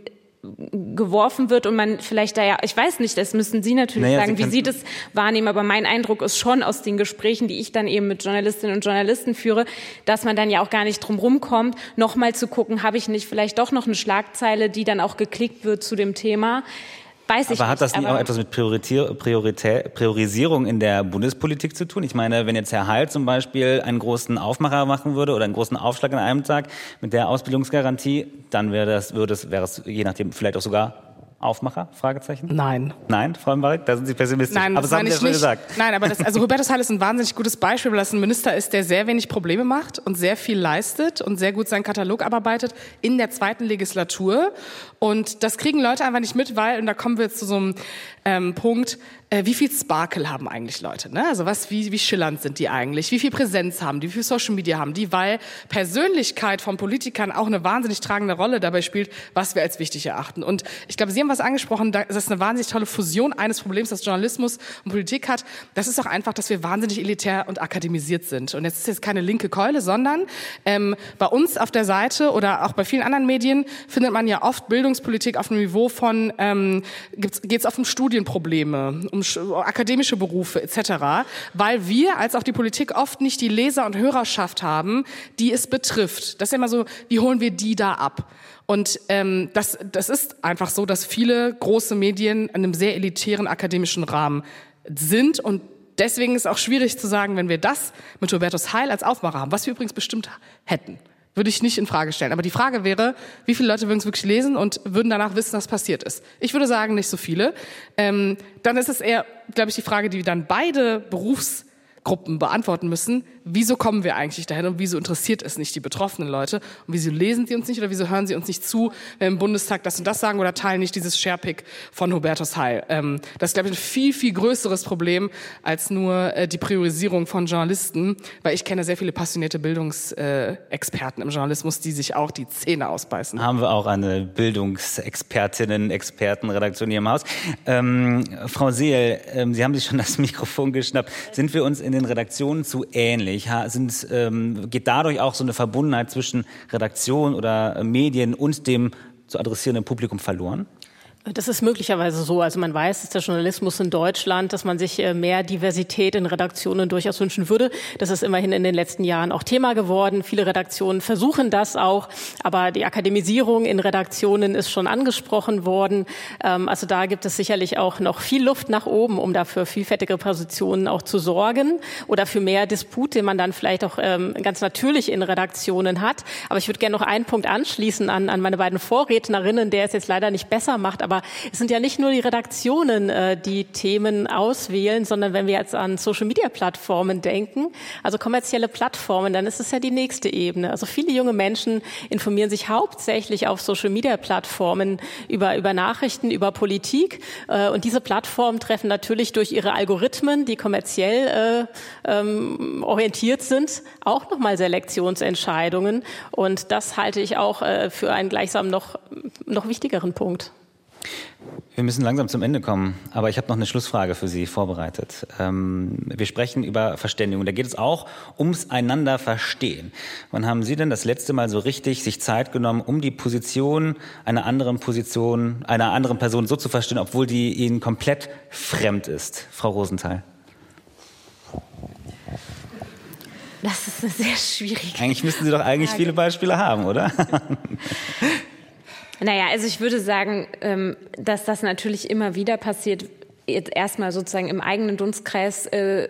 geworfen wird und man vielleicht da ja, ich weiß nicht, das müssen Sie natürlich naja, sagen, Sie wie Sie das wahrnehmen, aber mein Eindruck ist schon aus den Gesprächen, die ich dann eben mit Journalistinnen und Journalisten führe, dass man dann ja auch gar nicht drum rumkommt, nochmal zu gucken, habe ich nicht vielleicht doch noch eine Schlagzeile, die dann auch geklickt wird zu dem Thema. Weiß ich aber hat das nicht, nicht auch etwas mit Prioritär, Prioritär, Priorisierung in der Bundespolitik zu tun? Ich meine, wenn jetzt Herr Heil zum Beispiel einen großen Aufmacher machen würde oder einen großen Aufschlag an einem Tag mit der Ausbildungsgarantie, dann wäre das, würde es, wäre es je nachdem vielleicht auch sogar Aufmacher? Fragezeichen? Nein. Nein, Frau Mbarek, da sind Sie pessimistisch. Nein, aber das haben Sie ja schon gesagt. Nein, aber das, also Hubertus Heil ist ein wahnsinnig gutes Beispiel, weil das ein Minister ist, der sehr wenig Probleme macht und sehr viel leistet und sehr gut seinen Katalog abarbeitet in der zweiten Legislatur. Und das kriegen Leute einfach nicht mit, weil, und da kommen wir jetzt zu so einem ähm, Punkt, äh, wie viel Sparkle haben eigentlich Leute? Ne? Also was, wie, wie schillernd sind die eigentlich? Wie viel Präsenz haben die? Wie viel Social Media haben die? Weil Persönlichkeit von Politikern auch eine wahnsinnig tragende Rolle dabei spielt, was wir als wichtig erachten. Und ich glaube, Sie haben was angesprochen, das ist eine wahnsinnig tolle Fusion eines Problems, das Journalismus und Politik hat. Das ist auch einfach, dass wir wahnsinnig elitär und akademisiert sind. Und jetzt ist jetzt keine linke Keule, sondern ähm, bei uns auf der Seite oder auch bei vielen anderen Medien findet man ja oft Bildungspolitik auf einem Niveau von, ähm, geht es auf um Studienprobleme, um akademische Berufe et cetera, weil wir als auch die Politik oft nicht die Leser- und Hörerschaft haben, die es betrifft. Das ist immer so, wie holen wir die da ab? Und ähm, das, das ist einfach so, dass viele große Medien in einem sehr elitären akademischen Rahmen sind und deswegen ist es auch schwierig zu sagen, wenn wir das mit Hubertus Heil als Aufmacher haben, was wir übrigens bestimmt hätten, würde ich nicht in Frage stellen. Aber die Frage wäre, wie viele Leute würden es wirklich lesen und würden danach wissen, was passiert ist? Ich würde sagen, nicht so viele. Ähm, dann ist es eher, glaube ich, die Frage, die dann beide Berufs Gruppen beantworten müssen, wieso kommen wir eigentlich dahin und wieso interessiert es nicht die betroffenen Leute und wieso lesen sie uns nicht oder wieso hören sie uns nicht zu, wenn wir im Bundestag das und das sagen oder teilen nicht dieses Sharepick von Hubertus Heil. Ähm, das ist, glaube ich, ein viel, viel größeres Problem als nur äh, die Priorisierung von Journalisten, weil ich kenne sehr viele passionierte Bildungsexperten äh, im Journalismus, die sich auch die Zähne ausbeißen. Haben wir auch eine Bildungsexpertinnen, Expertenredaktion hier im Haus. Ähm, Frau Seel, ähm, Sie haben sich schon das Mikrofon geschnappt. Sind wir uns in den Redaktionen zu ähnlich? Ha, sind, ähm, geht dadurch auch so eine Verbundenheit zwischen Redaktion oder äh, Medien und dem zu adressierenden Publikum verloren? Das ist möglicherweise so. Also man weiß, dass der Journalismus in Deutschland, dass man sich mehr Diversität in Redaktionen durchaus wünschen würde. Das ist immerhin in den letzten Jahren auch Thema geworden. Viele Redaktionen versuchen das auch. Aber die Akademisierung in Redaktionen ist schon angesprochen worden. Also da gibt es sicherlich auch noch viel Luft nach oben, um dafür vielfältige Positionen auch zu sorgen oder für mehr Disput, den man dann vielleicht auch ganz natürlich in Redaktionen hat. Aber ich würde gerne noch einen Punkt anschließen an, an meine beiden Vorrednerinnen, der es jetzt leider nicht besser macht. Aber es sind ja nicht nur die Redaktionen, äh, die Themen auswählen, sondern wenn wir jetzt an Social-Media-Plattformen denken, also kommerzielle Plattformen, dann ist es ja die nächste Ebene. Also viele junge Menschen informieren sich hauptsächlich auf Social-Media-Plattformen über, über Nachrichten, über Politik. Äh, und diese Plattformen treffen natürlich durch ihre Algorithmen, die kommerziell äh, ähm, orientiert sind, auch nochmal Selektionsentscheidungen. Und das halte ich auch äh, für einen gleichsam noch, noch wichtigeren Punkt. Wir müssen langsam zum Ende kommen, aber ich habe noch eine Schlussfrage für Sie vorbereitet. Ähm, wir sprechen über Verständigung. Da geht es auch ums einander verstehen. Wann haben Sie denn das letzte Mal so richtig sich Zeit genommen, um die Position einer anderen Position, einer anderen Person so zu verstehen, obwohl die Ihnen komplett fremd ist? Frau Rosenthal. Das ist eine sehr schwierige Eigentlich müssten Sie doch eigentlich Frage. Viele Beispiele haben, oder? Naja, also ich würde sagen, dass das natürlich immer wieder passiert, jetzt erstmal sozusagen im eigenen Dunstkreis,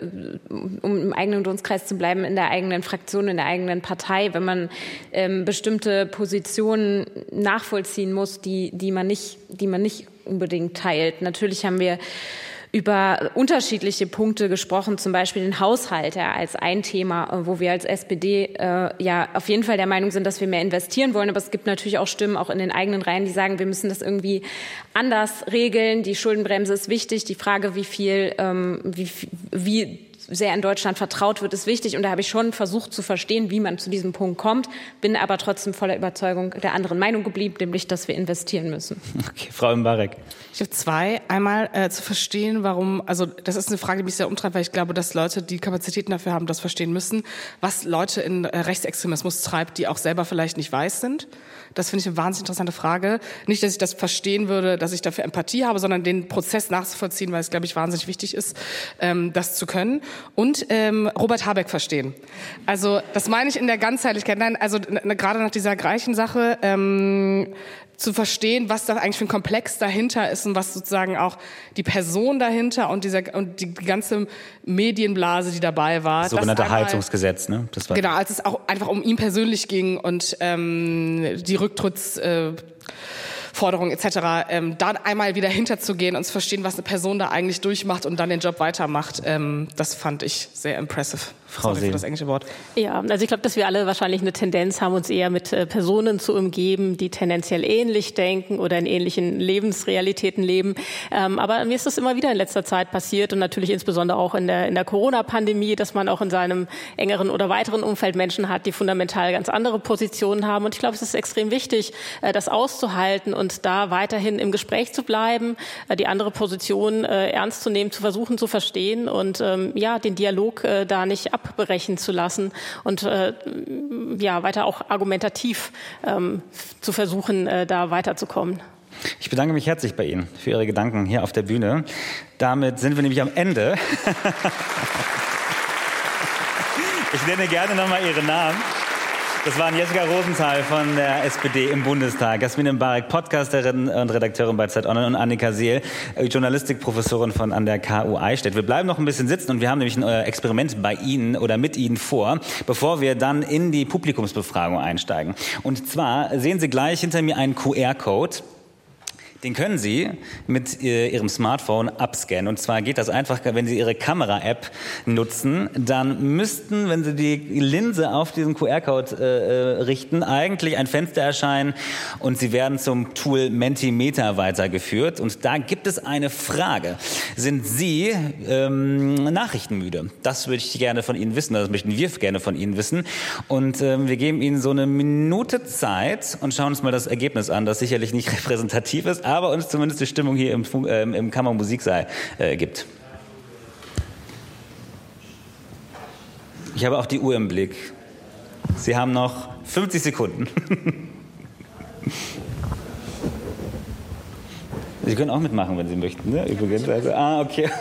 um im eigenen Dunstkreis zu bleiben, in der eigenen Fraktion, in der eigenen Partei, wenn man bestimmte Positionen nachvollziehen muss, die, die man nicht, die man nicht unbedingt teilt. Natürlich haben wir über unterschiedliche Punkte gesprochen, zum Beispiel den Haushalt ja, als ein Thema, wo wir als S P D äh, ja auf jeden Fall der Meinung sind, dass wir mehr investieren wollen. Aber es gibt natürlich auch Stimmen, auch in den eigenen Reihen, die sagen, wir müssen das irgendwie anders regeln. Die Schuldenbremse ist wichtig. Die Frage, wie viel, ähm, wie, wie sehr in Deutschland vertraut wird, ist wichtig. Und da habe ich schon versucht zu verstehen, wie man zu diesem Punkt kommt, bin aber trotzdem voller Überzeugung der anderen Meinung geblieben, nämlich, dass wir investieren müssen. Okay, Frau Mbarek. Ich habe zwei. Einmal äh, zu verstehen, warum, also das ist eine Frage, die mich sehr umtreibt, weil ich glaube, dass Leute, die Kapazitäten dafür haben, das verstehen müssen, was Leute in äh, Rechtsextremismus treibt, die auch selber vielleicht nicht weiß sind. Das finde ich eine wahnsinnig interessante Frage. Nicht, dass ich das verstehen würde, dass ich dafür Empathie habe, sondern den Prozess nachzuvollziehen, weil es, glaube ich, wahnsinnig wichtig ist, ähm, das zu können. Und ähm, Robert Habeck verstehen. Also das meine ich in der Ganzheitlichkeit. Nein, also n- gerade nach dieser Greichen-Sache ähm, zu verstehen, was da eigentlich für ein Komplex dahinter ist und was sozusagen auch die Person dahinter und dieser und die ganze Medienblase, die dabei war. Das sogenannte einmal, Heizungsgesetz, ne? Das war genau, als es auch einfach um ihn persönlich ging und ähm, die Rücktritts äh, Forderungen et cetera, ähm, da einmal wieder hinterzugehen und zu verstehen, was eine Person da eigentlich durchmacht und dann den Job weitermacht, ähm, das fand ich sehr impressive. Frau Sorry für das englische Wort. Ja, also ich glaube, dass wir alle wahrscheinlich eine Tendenz haben, uns eher mit äh, Personen zu umgeben, die tendenziell ähnlich denken oder in ähnlichen Lebensrealitäten leben. Ähm, aber mir ist das immer wieder in letzter Zeit passiert und natürlich insbesondere auch in der, in der Corona-Pandemie, dass man auch in seinem engeren oder weiteren Umfeld Menschen hat, die fundamental ganz andere Positionen haben. Und ich glaube, es ist extrem wichtig, äh, das auszuhalten und da weiterhin im Gespräch zu bleiben, äh, die andere Position äh, ernst zu nehmen, zu versuchen zu verstehen und ähm, ja, den Dialog äh, da nicht abbrechen zu lassen und äh, ja weiter auch argumentativ ähm, zu versuchen, äh, da weiterzukommen. Ich bedanke mich herzlich bei Ihnen für Ihre Gedanken hier auf der Bühne. Damit sind wir nämlich am Ende. Ich nenne gerne nochmal Ihre Namen. Das waren Jessica Rosenthal von der S P D im Bundestag, Jasmin Mbarek, Podcasterin und Redakteurin bei Zeit Online und Annika Seel, Journalistikprofessorin von an der K U Eichstätt. Wir bleiben noch ein bisschen sitzen und wir haben nämlich ein Experiment bei Ihnen oder mit Ihnen vor, bevor wir dann in die Publikumsbefragung einsteigen. Und zwar sehen Sie gleich hinter mir einen Q R-Code. Den können Sie mit Ihrem Smartphone abscannen. Und zwar geht das einfach, wenn Sie Ihre Kamera-App nutzen, dann müssten, wenn Sie die Linse auf diesen Q R-Code äh, richten, eigentlich ein Fenster erscheinen und Sie werden zum Tool Mentimeter weitergeführt. Und da gibt es eine Frage. Sind Sie ähm, nachrichtenmüde? Das würde ich gerne von Ihnen wissen, das möchten wir gerne von Ihnen wissen. Und ähm, wir geben Ihnen so eine Minute Zeit und schauen uns mal das Ergebnis an, das sicherlich nicht repräsentativ ist, aber uns zumindest die Stimmung hier im, äh, im Kammermusiksaal äh, gibt. Ich habe auch die Uhr im Blick. Sie haben noch fünfzig Sekunden. Sie können auch mitmachen, wenn Sie möchten, ne? Übrigens. Also, ah, okay.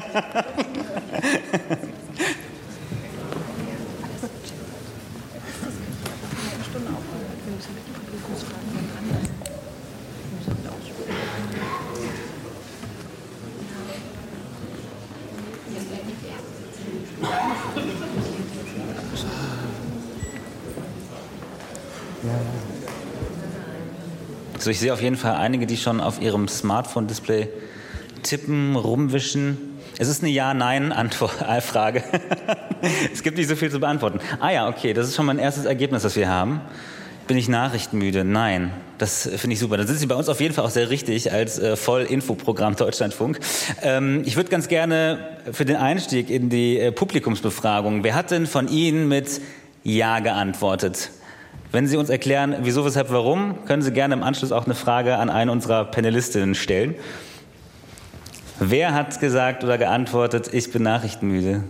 So, ich sehe auf jeden Fall einige, die schon auf ihrem Smartphone-Display tippen, rumwischen. Es ist eine Ja-Nein-Frage. Es gibt nicht so viel zu beantworten. Ah ja, okay, das ist schon mal ein erstes Ergebnis, das wir haben. Bin ich nachrichtenmüde? Nein. Das finde ich super. Dann sind Sie bei uns auf jeden Fall auch sehr richtig als äh, Voll-Info-Programm Deutschlandfunk. Ähm, ich würde ganz gerne für den Einstieg in die äh, Publikumsbefragung, wer hat denn von Ihnen mit Ja geantwortet? Wenn Sie uns erklären, wieso, weshalb, warum, können Sie gerne im Anschluss auch eine Frage an eine unserer Panelistinnen stellen. Wer hat gesagt oder geantwortet, ich bin nachrichtenmüde?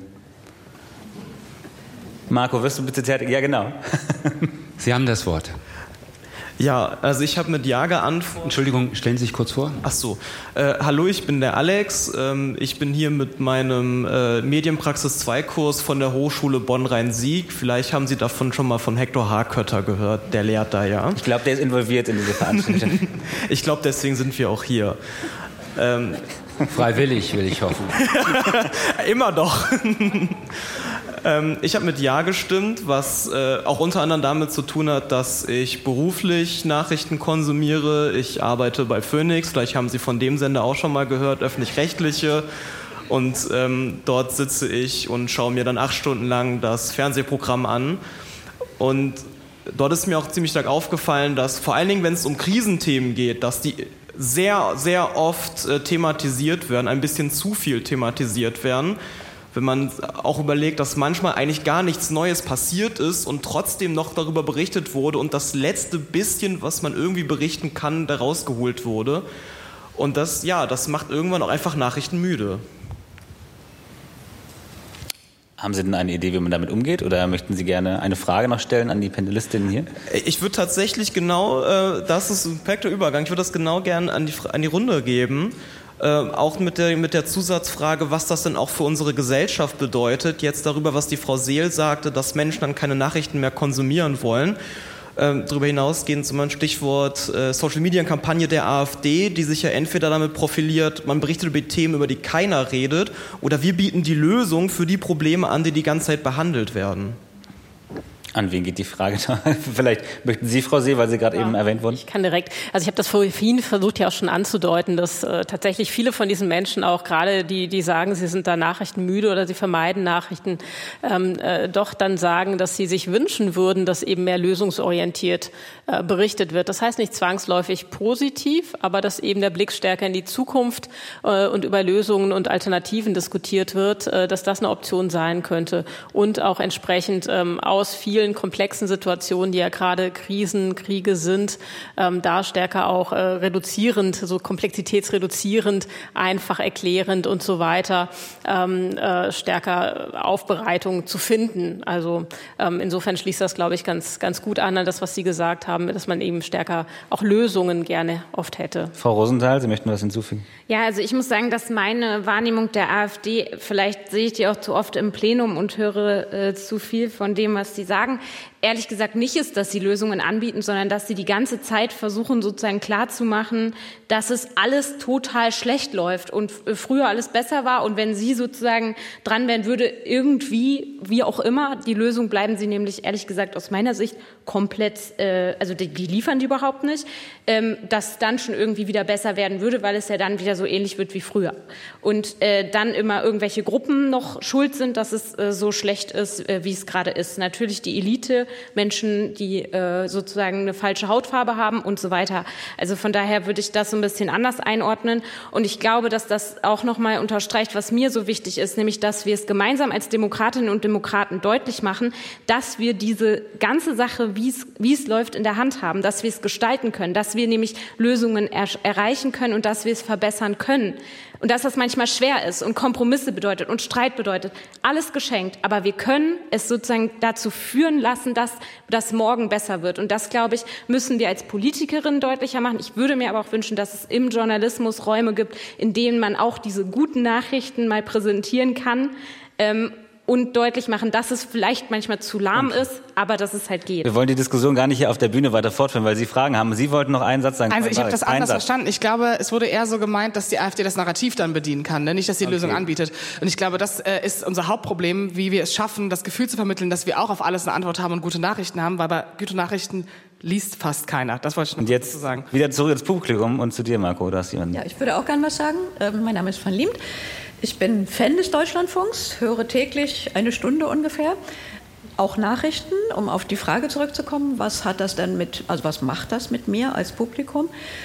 Marco, wirst du bitte tätig? Ja, genau. Sie haben das Wort. Ja, also ich habe mit Ja geantwortet. Entschuldigung, stellen Sie sich kurz vor. Ach so. Äh, hallo, ich bin der Alex. Ähm, ich bin hier mit meinem äh, Medienpraxis zwei Kurs von der Hochschule Bonn-Rhein-Sieg. Vielleicht haben Sie davon schon mal von Hector Harkötter gehört. Der lehrt da ja. Ich glaube, der ist involviert in diese Veranstaltung. Ich glaube, deswegen sind wir auch hier. Ähm, Freiwillig, will ich hoffen. Immer doch. ähm, ich habe mit Ja gestimmt, was äh, auch unter anderem damit zu tun hat, dass ich beruflich Nachrichten konsumiere. Ich arbeite bei Phoenix, vielleicht haben Sie von dem Sender auch schon mal gehört, öffentlich-rechtliche. Und ähm, dort sitze ich und schaue mir dann acht Stunden lang das Fernsehprogramm an. Und dort ist mir auch ziemlich stark aufgefallen, dass vor allen Dingen, wenn es um Krisenthemen geht, dass die sehr, sehr oft äh, thematisiert werden, ein bisschen zu viel thematisiert werden. Wenn man auch überlegt, dass manchmal eigentlich gar nichts Neues passiert ist und trotzdem noch darüber berichtet wurde und das letzte bisschen, was man irgendwie berichten kann, da rausgeholt wurde. Und das, ja, das macht irgendwann auch einfach Nachrichten müde. Haben Sie denn eine Idee, wie man damit umgeht? Oder möchten Sie gerne eine Frage noch stellen an die Panelistinnen hier? Ich würde tatsächlich genau, äh, das ist ein perfekter Übergang, ich würde das genau gerne an die, an die Runde geben. Äh, auch mit der, mit der Zusatzfrage, was das denn auch für unsere Gesellschaft bedeutet. Jetzt darüber, was die Frau Seel sagte, dass Menschen dann keine Nachrichten mehr konsumieren wollen. Ähm, darüber hinausgehend zum Beispiel Stichwort äh, Social-Media-Kampagne der AfD, die sich ja entweder damit profiliert, man berichtet über Themen, über die keiner redet, oder wir bieten die Lösung für die Probleme an, die die ganze Zeit behandelt werden. An wen geht die Frage da? Vielleicht möchten Sie, Frau See, weil Sie gerade ja, eben erwähnt wurden. Ich kann direkt, also ich habe das vorhin versucht ja auch schon anzudeuten, dass äh, tatsächlich viele von diesen Menschen auch gerade, die die sagen, sie sind da nachrichtenmüde oder sie vermeiden Nachrichten, ähm, äh, doch dann sagen, dass sie sich wünschen würden, dass eben mehr lösungsorientiert äh, berichtet wird. Das heißt nicht zwangsläufig positiv, aber dass eben der Blick stärker in die Zukunft äh, und über Lösungen und Alternativen diskutiert wird, äh, dass das eine Option sein könnte und auch entsprechend ähm, aus vielen komplexen Situationen, die ja gerade Krisen, Kriege sind, ähm, da stärker auch äh, reduzierend, so komplexitätsreduzierend, einfach erklärend und so weiter, ähm, äh, stärker Aufbereitung zu finden. Also ähm, insofern schließt das, glaube ich, ganz, ganz gut an an das, was Sie gesagt haben, dass man eben stärker auch Lösungen gerne oft hätte. Frau Rosenthal, Sie möchten was hinzufügen? Ja, also ich muss sagen, dass meine Wahrnehmung der AfD, vielleicht sehe ich die auch zu oft im Plenum und höre äh, zu viel von dem, was Sie sagen, ehrlich gesagt nicht ist, dass sie Lösungen anbieten, sondern dass sie die ganze Zeit versuchen, sozusagen klarzumachen, dass es alles total schlecht läuft und früher alles besser war. Und wenn sie sozusagen dran wären, würde irgendwie, wie auch immer, die Lösung bleiben sie nämlich, ehrlich gesagt, aus meiner Sicht komplett, äh, also die, die liefern die überhaupt nicht, ähm, dass dann schon irgendwie wieder besser werden würde, weil es ja dann wieder so ähnlich wird wie früher. Und äh, dann immer irgendwelche Gruppen noch schuld sind, dass es äh, so schlecht ist, äh, wie es gerade ist. Natürlich die Elite, Menschen, die äh, sozusagen eine falsche Hautfarbe haben und so weiter. Also von daher würde ich das so ein bisschen anders einordnen. Und ich glaube, dass das auch nochmal unterstreicht, was mir so wichtig ist, nämlich, dass wir es gemeinsam als Demokratinnen und Demokraten deutlich machen, dass wir diese ganze Sache, wie es, wie es läuft, in der Hand haben, dass wir es gestalten können, dass wir nämlich Lösungen er- erreichen können und dass wir es verbessern können. Und dass das manchmal schwer ist und Kompromisse bedeutet und Streit bedeutet. Alles geschenkt. Aber wir können es sozusagen dazu führen lassen, dass das morgen besser wird. Und das, glaube ich, müssen wir als Politikerinnen deutlicher machen. Ich würde mir aber auch wünschen, dass es im Journalismus Räume gibt, in denen man auch diese guten Nachrichten mal präsentieren kann. Ähm, und deutlich machen, dass es vielleicht manchmal zu lahm okay. ist, aber dass es halt geht. Wir wollen die Diskussion gar nicht hier auf der Bühne weiter fortführen, weil Sie Fragen haben. Sie wollten noch einen Satz sagen. Also ich habe das anders verstanden. Ich glaube, es wurde eher so gemeint, dass die AfD das Narrativ dann bedienen kann, ne? Nicht, dass sie die okay. Lösung anbietet. Und ich glaube, das äh, ist unser Hauptproblem, wie wir es schaffen, das Gefühl zu vermitteln, dass wir auch auf alles eine Antwort haben und gute Nachrichten haben, weil bei gute Nachrichten liest fast keiner. Das wollte ich noch und jetzt dazu sagen. Wieder zurück ins Publikum und zu dir, Marco. Oder hast jemanden? Ja, ich würde auch gerne was sagen. Ähm, mein Name ist Van Liemt. Ich bin Fan des Deutschlandfunks, höre täglich eine Stunde ungefähr, auch Nachrichten, um auf die Frage zurückzukommen, was hat das denn mit, also was macht das mit mir als Publikum?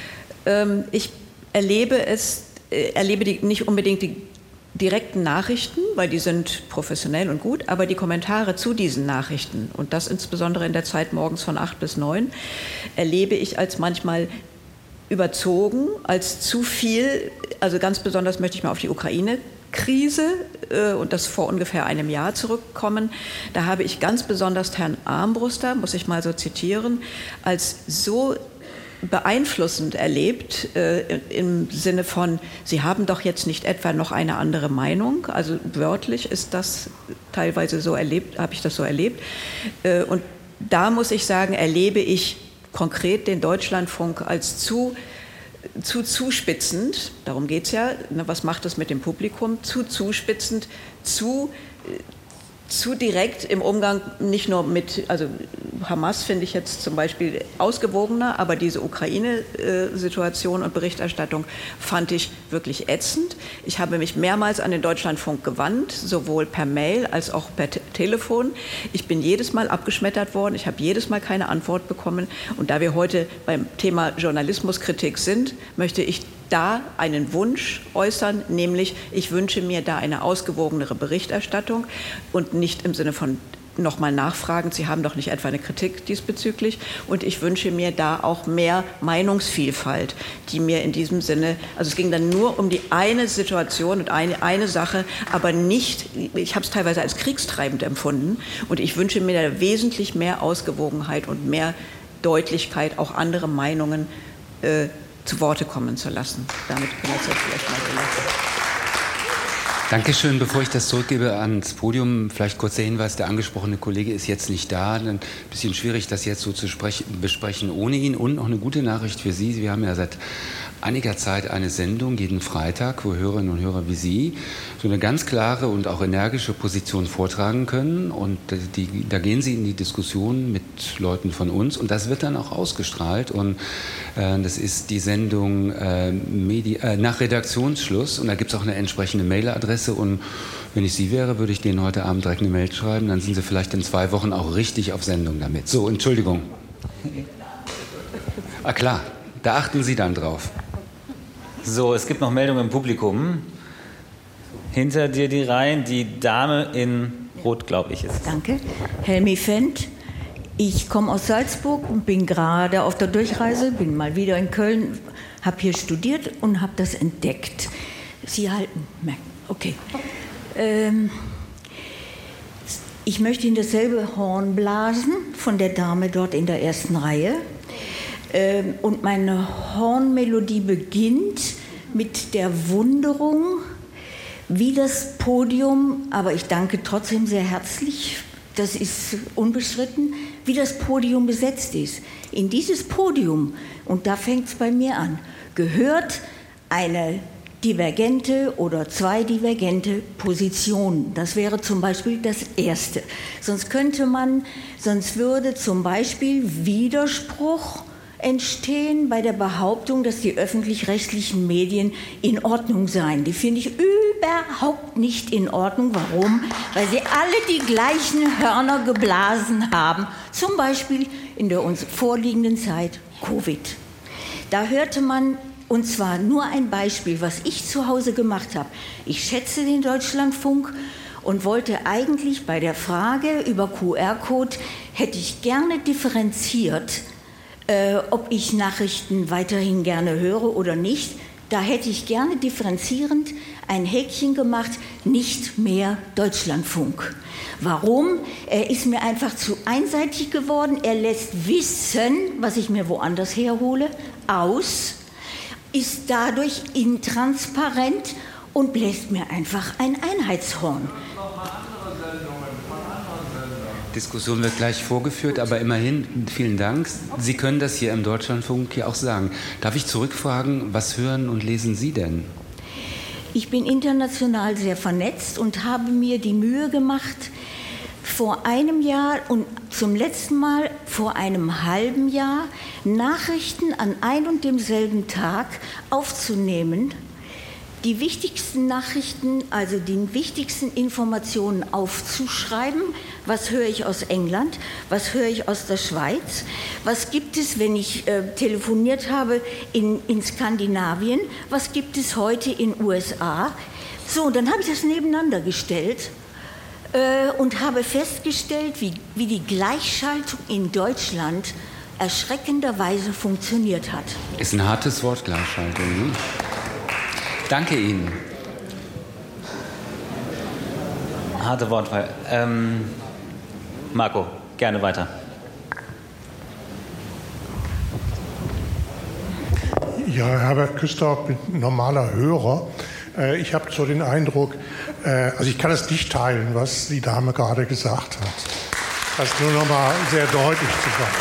Ähm, ich erlebe es, äh, erlebe die, nicht unbedingt die direkten Nachrichten, weil die sind professionell und gut, aber die Kommentare zu diesen Nachrichten, und das insbesondere in der Zeit morgens von acht bis neun, erlebe ich als manchmal überzogen, als zu viel. Also ganz besonders möchte ich mal auf die Ukraine-Krise äh, und das vor ungefähr einem Jahr zurückkommen. Da habe ich ganz besonders Herrn Armbruster, muss ich mal so zitieren, als so beeinflussend erlebt, äh, im Sinne von, Sie haben doch jetzt nicht etwa noch eine andere Meinung. Also wörtlich ist das teilweise so erlebt, habe ich das so erlebt. Äh, und da muss ich sagen, erlebe ich konkret den Deutschlandfunk als zu, zu zuspitzend, darum geht es ja, ne, was macht es mit dem Publikum, zu zuspitzend, zu, zu direkt im Umgang, nicht nur mit, also Hamas finde ich jetzt zum Beispiel ausgewogener, aber diese Ukraine-Situation und Berichterstattung fand ich wirklich ätzend. Ich habe mich mehrmals an den Deutschlandfunk gewandt, sowohl per Mail als auch per T- Telefon. Ich bin jedes Mal abgeschmettert worden, ich habe jedes Mal keine Antwort bekommen. Und da wir heute beim Thema Journalismuskritik sind, möchte ich da einen Wunsch äußern, nämlich ich wünsche mir da eine ausgewogenere Berichterstattung und nicht im Sinne von nochmal nachfragen, Sie haben doch nicht etwa eine Kritik diesbezüglich, und ich wünsche mir da auch mehr Meinungsvielfalt, die mir in diesem Sinne, also es ging dann nur um die eine Situation und eine, eine Sache, aber nicht, ich habe es teilweise als kriegstreibend empfunden, und ich wünsche mir da wesentlich mehr Ausgewogenheit und mehr Deutlichkeit, auch andere Meinungen äh, zu Worte kommen zu lassen. Damit können wir es jetzt vielleicht mal so lassen. Dankeschön. Bevor ich das zurückgebe ans Podium, vielleicht kurz der Hinweis, der angesprochene Kollege ist jetzt nicht da. Ein bisschen schwierig, das jetzt so zu sprechen, besprechen ohne ihn. Und noch eine gute Nachricht für Sie. Wir haben ja seit einiger Zeit eine Sendung, jeden Freitag, wo Hörerinnen und Hörer wie Sie so eine ganz klare und auch energische Position vortragen können. Und die, da gehen Sie in die Diskussion mit Leuten von uns. Und das wird dann auch ausgestrahlt. Und äh, das ist die Sendung äh, Medi- äh, nach Redaktionsschluss. Und da gibt es auch eine entsprechende Mailadresse. Und wenn ich Sie wäre, würde ich denen heute Abend direkt eine Mail schreiben. Dann sind Sie vielleicht in zwei Wochen auch richtig auf Sendung damit. So, Entschuldigung. Ah klar, da achten Sie dann drauf. So, es gibt noch Meldungen im Publikum. Hinter dir die Reihen, die Dame in Rot, glaube ich, ist. Danke. Helmi Fendt. Ich komme aus Salzburg und bin gerade auf der Durchreise, bin mal wieder in Köln, habe hier studiert und habe das entdeckt. Sie halten, okay. Ähm, ich möchte in dasselbe Horn blasen von der Dame dort in der ersten Reihe. Ähm, und meine Hornmelodie beginnt mit der Wunderung, wie das Podium, aber ich danke trotzdem sehr herzlich das ist unbestritten, wie das Podium besetzt ist. In dieses Podium, und da fängt es bei mir an, gehört eine divergente oder zwei divergente Positionen. Das wäre zum Beispiel das Erste. Sonst könnte man, sonst würde zum Beispiel Widerspruch entstehen bei der Behauptung, dass die öffentlich-rechtlichen Medien in Ordnung seien. Die finde ich überhaupt nicht in Ordnung. Warum? Weil sie alle die gleichen Hörner geblasen haben. Zum Beispiel in der uns vorliegenden Zeit Covid. Da hörte man, und zwar nur ein Beispiel, was ich zu Hause gemacht habe. Ich schätze den Deutschlandfunk und wollte eigentlich bei der Frage über Q R-Code, hätte ich gerne differenziert, Äh, ob ich Nachrichten weiterhin gerne höre oder nicht. Da hätte ich gerne differenzierend ein Häkchen gemacht, nicht mehr Deutschlandfunk. Warum? Er ist mir einfach zu einseitig geworden. Er lässt Wissen, was ich mir woanders herhole, aus, ist dadurch intransparent und bläst mir einfach ein Einheitshorn. Diskussion wird gleich vorgeführt, aber immerhin vielen Dank. Sie können das hier im Deutschlandfunk ja auch sagen. Darf ich zurückfragen, was hören und lesen Sie denn? Ich bin international sehr vernetzt und habe mir die Mühe gemacht, vor einem Jahr und zum letzten Mal vor einem halben Jahr Nachrichten an ein und demselben Tag aufzunehmen, die wichtigsten Nachrichten, also die wichtigsten Informationen aufzuschreiben. Was höre ich aus England? Was höre ich aus der Schweiz? Was gibt es, wenn ich äh, telefoniert habe in, in Skandinavien? Was gibt es heute in U S A? So, und dann habe ich das nebeneinander gestellt äh, und habe festgestellt, wie, wie die Gleichschaltung in Deutschland erschreckenderweise funktioniert hat. Ist ein hartes Wort, Gleichschaltung, ne? Danke Ihnen. Harte Wortwahl. Ähm, Marco, gerne weiter. Ja, Herbert Küster, bin normaler Hörer. Äh, ich habe so den Eindruck, äh, also ich kann es nicht teilen, was die Dame gerade gesagt hat. Das nur noch mal sehr deutlich zu sagen.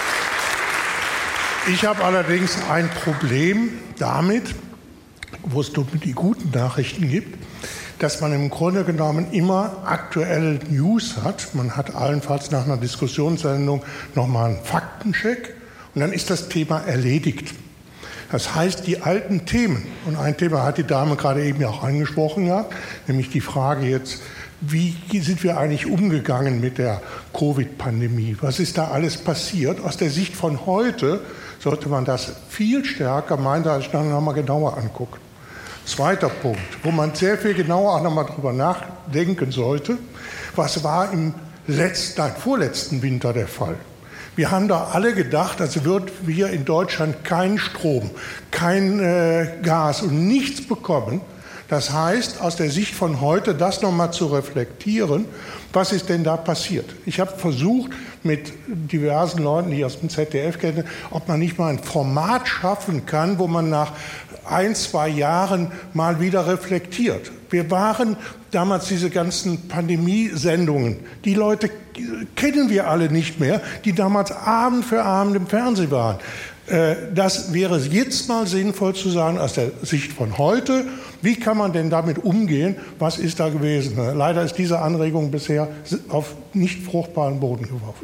Ich habe allerdings ein Problem damit, wo es die guten Nachrichten gibt, dass man im Grunde genommen immer aktuelle News hat. Man hat allenfalls nach einer Diskussionssendung nochmal einen Faktencheck und dann ist das Thema erledigt. Das heißt, die alten Themen, und ein Thema hat die Dame gerade eben ja auch angesprochen gehabt, nämlich die Frage jetzt, wie sind wir eigentlich umgegangen mit der Covid-Pandemie? Was ist da alles passiert? Aus der Sicht von heute sollte man das viel stärker, meiner ich, noch mal genauer angucken. Zweiter Punkt, wo man sehr viel genauer auch noch mal drüber nachdenken sollte, was war im letzten, nein, vorletzten Winter der Fall? Wir haben da alle gedacht, also würden wir in Deutschland keinen Strom, kein äh, Gas und nichts bekommen. Das heißt, aus der Sicht von heute das noch mal zu reflektieren, was ist denn da passiert? Ich habe versucht, mit diversen Leuten, die ich aus dem Z D F kenne, ob man nicht mal ein Format schaffen kann, wo man nach ein, zwei Jahren mal wieder reflektiert. Wir waren damals diese ganzen Pandemiesendungen. Die Leute kennen wir alle nicht mehr, die damals Abend für Abend im Fernsehen waren. Das wäre jetzt mal sinnvoll zu sagen aus der Sicht von heute. Wie kann man denn damit umgehen? Was ist da gewesen? Leider ist diese Anregung bisher auf nicht fruchtbaren Boden geworfen.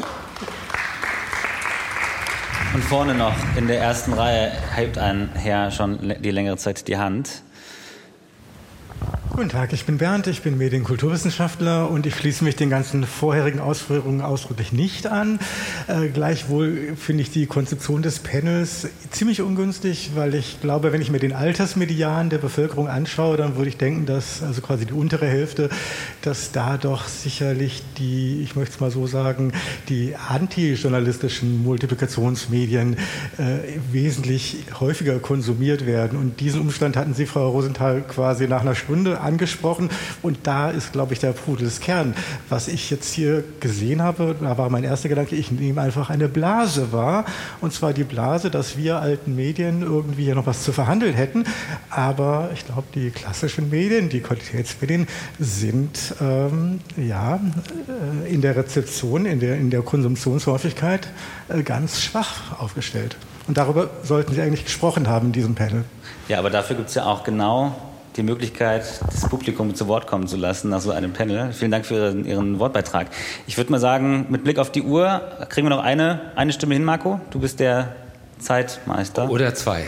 Und vorne noch in der ersten Reihe hebt ein Herr schon die längere Zeit die Hand. Guten Tag, ich bin Bernd, ich bin Medien-Kulturwissenschaftler und ich schließe mich den ganzen vorherigen Ausführungen ausdrücklich nicht an. Äh, gleichwohl finde ich die Konzeption des Panels ziemlich ungünstig, weil ich glaube, wenn ich mir den Altersmedian der Bevölkerung anschaue, dann würde ich denken, dass also quasi die untere Hälfte, dass da doch sicherlich die, ich möchte es mal so sagen, die antijournalistischen Multiplikationsmedien äh, wesentlich häufiger konsumiert werden. Und diesen Umstand hatten Sie, Frau Rosenthal, quasi nach einer Stunde angesprochen. Und da ist, glaube ich, der Pudelskern. Was ich jetzt hier gesehen habe, da war mein erster Gedanke, ich nehme einfach eine Blase wahr. Und zwar die Blase, dass wir alten Medien irgendwie hier noch was zu verhandeln hätten. Aber ich glaube, die klassischen Medien, die Qualitätsmedien sind ähm, ja in der Rezeption, in der, in der Konsumtionshäufigkeit äh, ganz schwach aufgestellt. Und darüber sollten Sie eigentlich gesprochen haben in diesem Panel. Ja, aber dafür gibt es ja auch genau die Möglichkeit, das Publikum zu Wort kommen zu lassen nach so einem Panel. Vielen Dank für Ihren, Ihren Wortbeitrag. Ich würde mal sagen, mit Blick auf die Uhr, kriegen wir noch eine, eine Stimme hin, Marco? Du bist der Zeitmeister. Oder zwei.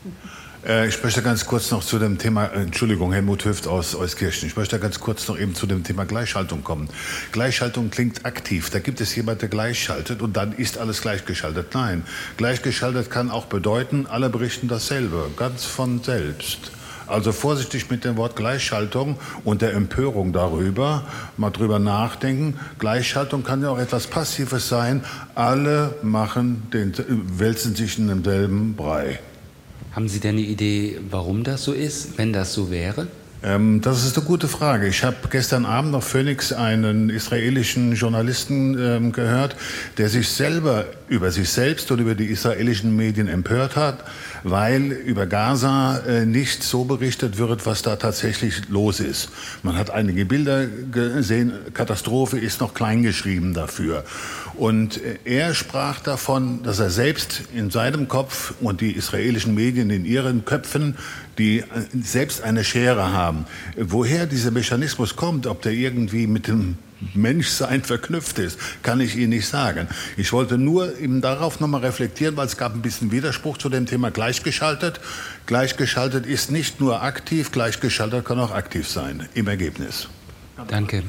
Ich möchte ganz kurz noch zu dem Thema, Entschuldigung, Helmut Hüft aus Euskirchen, ich möchte ganz kurz noch eben zu dem Thema Gleichschaltung kommen. Gleichschaltung klingt aktiv, da gibt es jemand, der gleichschaltet und dann ist alles gleichgeschaltet. Nein, gleichgeschaltet kann auch bedeuten, alle berichten dasselbe, ganz von selbst. Also vorsichtig mit dem Wort Gleichschaltung und der Empörung darüber, mal drüber nachdenken. Gleichschaltung kann ja auch etwas Passives sein, alle machen den, wälzen sich in demselben Brei. Haben Sie denn eine Idee, warum das so ist, wenn das so wäre? Ähm, das ist eine gute Frage. Ich habe gestern Abend auf Phoenix einen israelischen Journalisten ähm, gehört, der sich selber über sich selbst und über die israelischen Medien empört hat, weil über Gaza äh, nicht so berichtet wird, was da tatsächlich los ist. Man hat einige Bilder gesehen, Katastrophe ist noch kleingeschrieben dafür. Und er sprach davon, dass er selbst in seinem Kopf und die israelischen Medien in ihren Köpfen, die selbst eine Schere haben. Woher dieser Mechanismus kommt, ob der irgendwie mit dem Menschsein verknüpft ist, kann ich Ihnen nicht sagen. Ich wollte nur eben darauf nochmal reflektieren, weil es gab ein bisschen Widerspruch zu dem Thema gleichgeschaltet. Gleichgeschaltet ist nicht nur aktiv, gleichgeschaltet kann auch aktiv sein, im Ergebnis. Danke.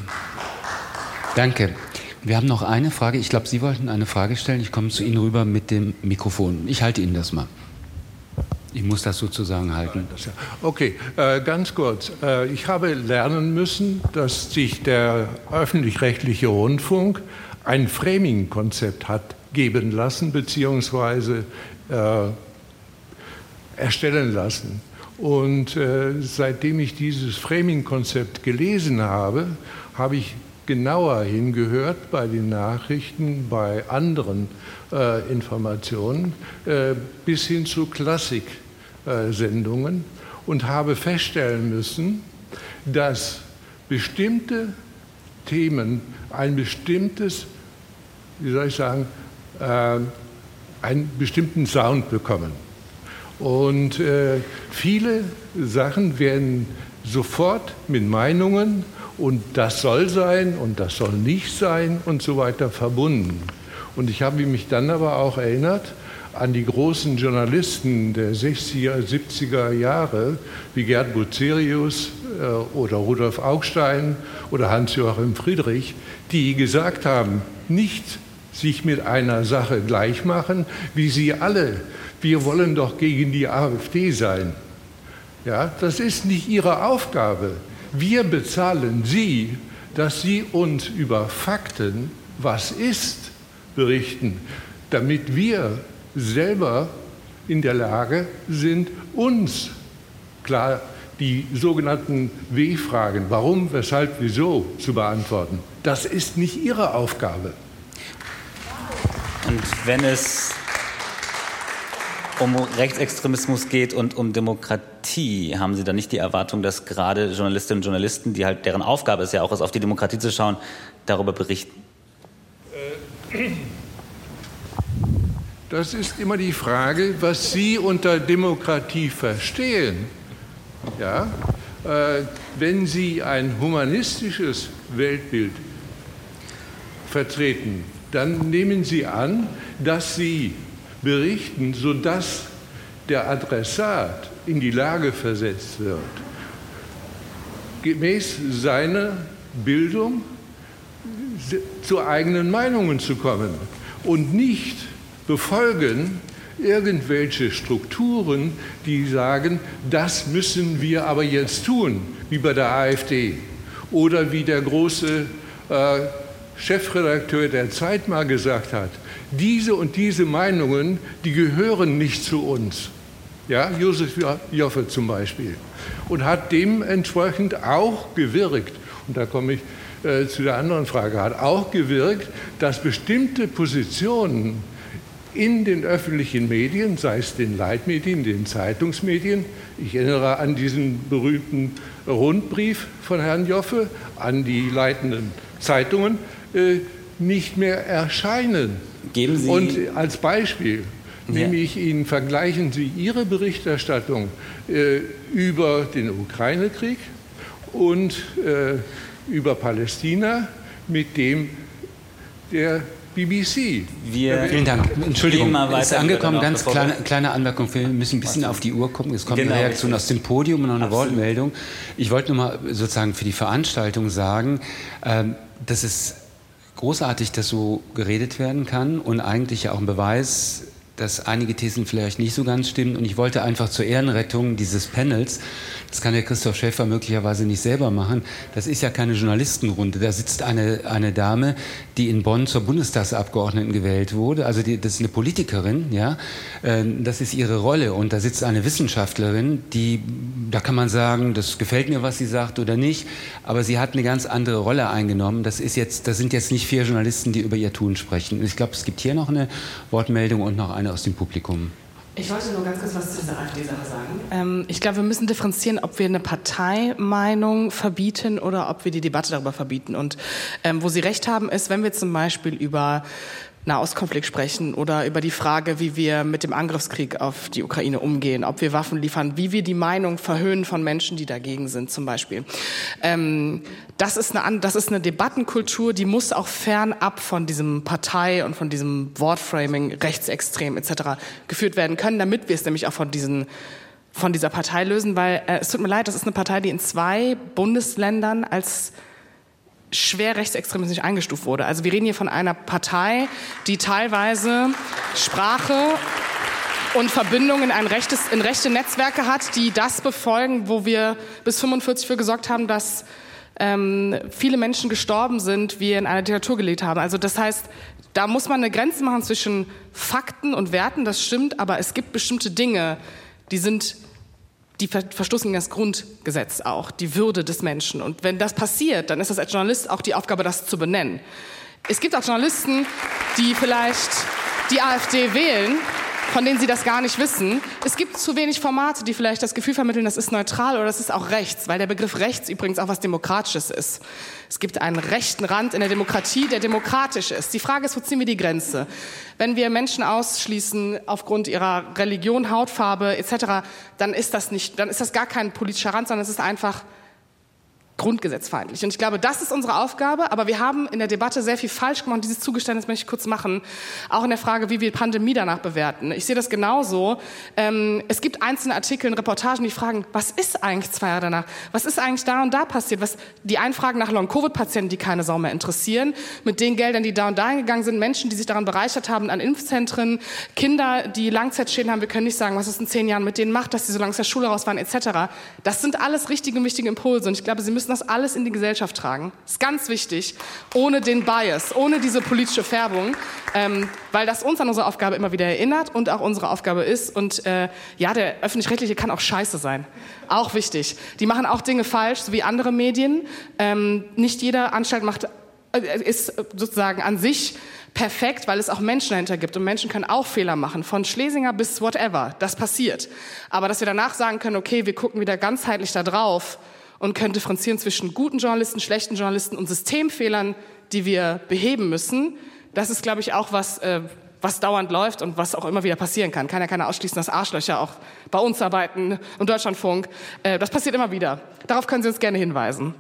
Danke. Wir haben noch eine Frage. Ich glaube, Sie wollten eine Frage stellen. Ich komme zu Ihnen rüber mit dem Mikrofon. Ich halte Ihnen das mal. Ich muss das sozusagen halten. Okay, äh, ganz kurz. Äh, ich habe lernen müssen, dass sich der öffentlich-rechtliche Rundfunk ein Framing-Konzept hat geben lassen, beziehungsweise äh, erstellen lassen. Und äh, seitdem ich dieses Framing-Konzept gelesen habe, habe ich genauer hingehört bei den Nachrichten, bei anderen äh, Informationen, äh, bis hin zu Klassik-Sendungen äh, und habe feststellen müssen, dass bestimmte Themen ein bestimmtes, wie soll ich sagen, äh, einen bestimmten Sound bekommen. Und äh, viele Sachen werden sofort mit Meinungen und das soll sein und das soll nicht sein und so weiter verbunden. Und ich habe mich dann aber auch erinnert an die großen Journalisten der sechziger, siebziger Jahre, wie Gerd Bucerius äh, oder Rudolf Augstein oder Hans-Joachim Friedrich, die gesagt haben, nicht sich mit einer Sache gleich machen, wie sie alle, wir wollen doch gegen die AfD sein. Ja, das ist nicht ihre Aufgabe. Wir bezahlen Sie, dass Sie uns über Fakten, was ist, berichten, damit wir selber in der Lage sind, uns klar die sogenannten W-Fragen, warum, weshalb, wieso, zu beantworten. Das ist nicht Ihre Aufgabe. Und wenn es um Rechtsextremismus geht und um Demokratie, haben Sie da nicht die Erwartung, dass gerade Journalistinnen und Journalisten, die halt deren Aufgabe es ja auch ist, auf die Demokratie zu schauen, darüber berichten? Das ist immer die Frage, was Sie unter Demokratie verstehen. Ja? Äh, wenn Sie ein humanistisches Weltbild vertreten, dann nehmen Sie an, dass Sie berichten, sodass der Adressat in die Lage versetzt wird, gemäß seiner Bildung zu eigenen Meinungen zu kommen und nicht befolgen irgendwelche Strukturen, die sagen, das müssen wir aber jetzt tun, wie bei der AfD oder wie der große äh, Chefredakteur der Zeit mal gesagt hat, diese und diese Meinungen, die gehören nicht zu uns. ja, Josef Joffe zum Beispiel, und hat dementsprechend auch gewirkt, und da komme ich äh, zu der anderen Frage, hat auch gewirkt, dass bestimmte Positionen in den öffentlichen Medien, sei es den Leitmedien, den Zeitungsmedien, ich erinnere an diesen berühmten Rundbrief von Herrn Joffe an die leitenden Zeitungen, äh, nicht mehr erscheinen. Geben Sie Und als Beispiel ja. nehme ich Ihnen, vergleichen Sie Ihre Berichterstattung äh, über den Ukraine-Krieg und äh, über Palästina mit dem der B B C. Wir Vielen Dank. Entschuldigung, mal ist angekommen. Ganz kleine, kleine Anmerkung. Wir müssen ein bisschen auf die Uhr gucken. Es kommt genau. eine Reaktion aus dem Podium und noch eine Absolut. Wortmeldung. Ich wollte nur mal sozusagen für die Veranstaltung sagen, ähm, dass es großartig, dass so geredet werden kann und eigentlich ja auch ein Beweis, dass einige Thesen vielleicht nicht so ganz stimmen. Und ich wollte einfach zur Ehrenrettung dieses Panels, das kann der Christoph Schäfer möglicherweise nicht selber machen, das ist ja keine Journalistenrunde. Da sitzt eine, eine Dame, die in Bonn zur Bundestagsabgeordneten gewählt wurde. Also die, das ist eine Politikerin, ja. Das ist ihre Rolle. Und da sitzt eine Wissenschaftlerin, die, da kann man sagen, das gefällt mir, was sie sagt oder nicht. Aber sie hat eine ganz andere Rolle eingenommen. Das ist jetzt, das sind jetzt nicht vier Journalisten, die über ihr Tun sprechen. Ich glaube, es gibt hier noch eine Wortmeldung und noch eine aus dem Publikum. Ich wollte nur ganz kurz was zu dieser AfD-Sache sagen. Ähm, ich glaube, wir müssen differenzieren, ob wir eine Parteimeinung verbieten oder ob wir die Debatte darüber verbieten. Und ähm, wo Sie recht haben, ist, wenn wir zum Beispiel über Nahostkonflikt sprechen oder über die Frage, wie wir mit dem Angriffskrieg auf die Ukraine umgehen, ob wir Waffen liefern, wie wir die Meinung verhöhnen von Menschen, die dagegen sind zum Beispiel. Ähm, das ist eine, das ist eine Debattenkultur, die muss auch fernab von diesem Partei- und von diesem Wortframing rechtsextrem et cetera geführt werden können, damit wir es nämlich auch von diesen von dieser Partei lösen, weil äh, es tut mir leid, das ist eine Partei, die in zwei Bundesländern als schwer rechtsextremistisch eingestuft wurde. Also wir reden hier von einer Partei, die teilweise Sprache und Verbindungen in, ein rechtes, in rechte Netzwerke hat, die das befolgen, wo wir bis fünfundvierzig für gesorgt haben, dass ähm, viele Menschen gestorben sind, wir in einer Diktatur gelebt haben. Also das heißt, da muss man eine Grenze machen zwischen Fakten und Werten, das stimmt, aber es gibt bestimmte Dinge, die sind die verstoßen gegen das Grundgesetz auch, die Würde des Menschen. Und wenn das passiert, dann ist das als Journalist auch die Aufgabe, das zu benennen. Es gibt auch Journalisten, die vielleicht die AfD wählen, von denen sie das gar nicht wissen. Es gibt zu wenig Formate, die vielleicht das Gefühl vermitteln, das ist neutral oder das ist auch rechts, weil der Begriff rechts übrigens auch was Demokratisches ist. Es gibt einen rechten Rand in der Demokratie, der demokratisch ist. Die Frage ist, wo ziehen wir die Grenze? Wenn wir Menschen ausschließen aufgrund ihrer Religion, Hautfarbe et cetera, dann ist das nicht, dann ist das gar kein politischer Rand, sondern es ist einfach grundgesetzfeindlich. Und ich glaube, das ist unsere Aufgabe, aber wir haben in der Debatte sehr viel falsch gemacht. Dieses Zugeständnis möchte ich kurz machen, auch in der Frage, wie wir Pandemie danach bewerten. Ich sehe das genauso. Ähm, es gibt einzelne Artikel in Reportagen, die fragen, was ist eigentlich zwei Jahre danach? Was ist eigentlich da und da passiert? Was, die einen fragen nach Long-Covid-Patienten, die keine Sau mehr interessieren, mit den Geldern, die da und da hingegangen sind, Menschen, die sich daran bereichert haben an Impfzentren, Kinder, die Langzeitschäden haben. Wir können nicht sagen, was es in zehn Jahren mit denen macht, dass sie so lange aus der Schule raus waren et cetera. Das sind alles richtige und wichtige Impulse und ich glaube, Sie müssen das alles in die Gesellschaft tragen. Das ist ganz wichtig, ohne den Bias, ohne diese politische Färbung, ähm, weil das uns an unsere Aufgabe immer wieder erinnert und auch unsere Aufgabe ist. Und äh, ja, der Öffentlich-Rechtliche kann auch scheiße sein. Auch wichtig. Die machen auch Dinge falsch, so wie andere Medien. Ähm, nicht jede Anstalt macht, äh, ist sozusagen an sich perfekt, weil es auch Menschen dahinter gibt. Und Menschen können auch Fehler machen, von Schlesinger bis whatever. Das passiert. Aber dass wir danach sagen können, okay, wir gucken wieder ganzheitlich da drauf und können differenzieren zwischen guten Journalisten, schlechten Journalisten und Systemfehlern, die wir beheben müssen. Das ist, glaube ich, auch was, äh, was dauernd läuft und was auch immer wieder passieren kann. Kann ja keiner ausschließen, dass Arschlöcher auch bei uns arbeiten, im Deutschlandfunk. Äh, das passiert immer wieder. Darauf können Sie uns gerne hinweisen.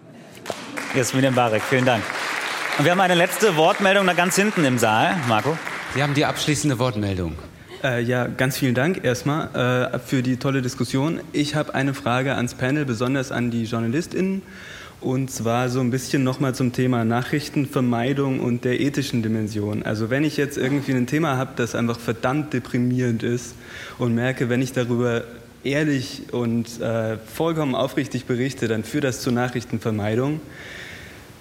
Jasmin Mbarek, vielen Dank. Und wir haben eine letzte Wortmeldung da ganz hinten im Saal. Marco? Sie haben die abschließende Wortmeldung. Äh, ja, ganz vielen Dank erstmal äh, für die tolle Diskussion. Ich habe eine Frage ans Panel, besonders an die JournalistInnen. Und zwar so ein bisschen nochmal zum Thema Nachrichtenvermeidung und der ethischen Dimension. Also wenn ich jetzt irgendwie ein Thema habe, das einfach verdammt deprimierend ist und merke, wenn ich darüber ehrlich und äh, vollkommen aufrichtig berichte, dann führt das zur Nachrichtenvermeidung.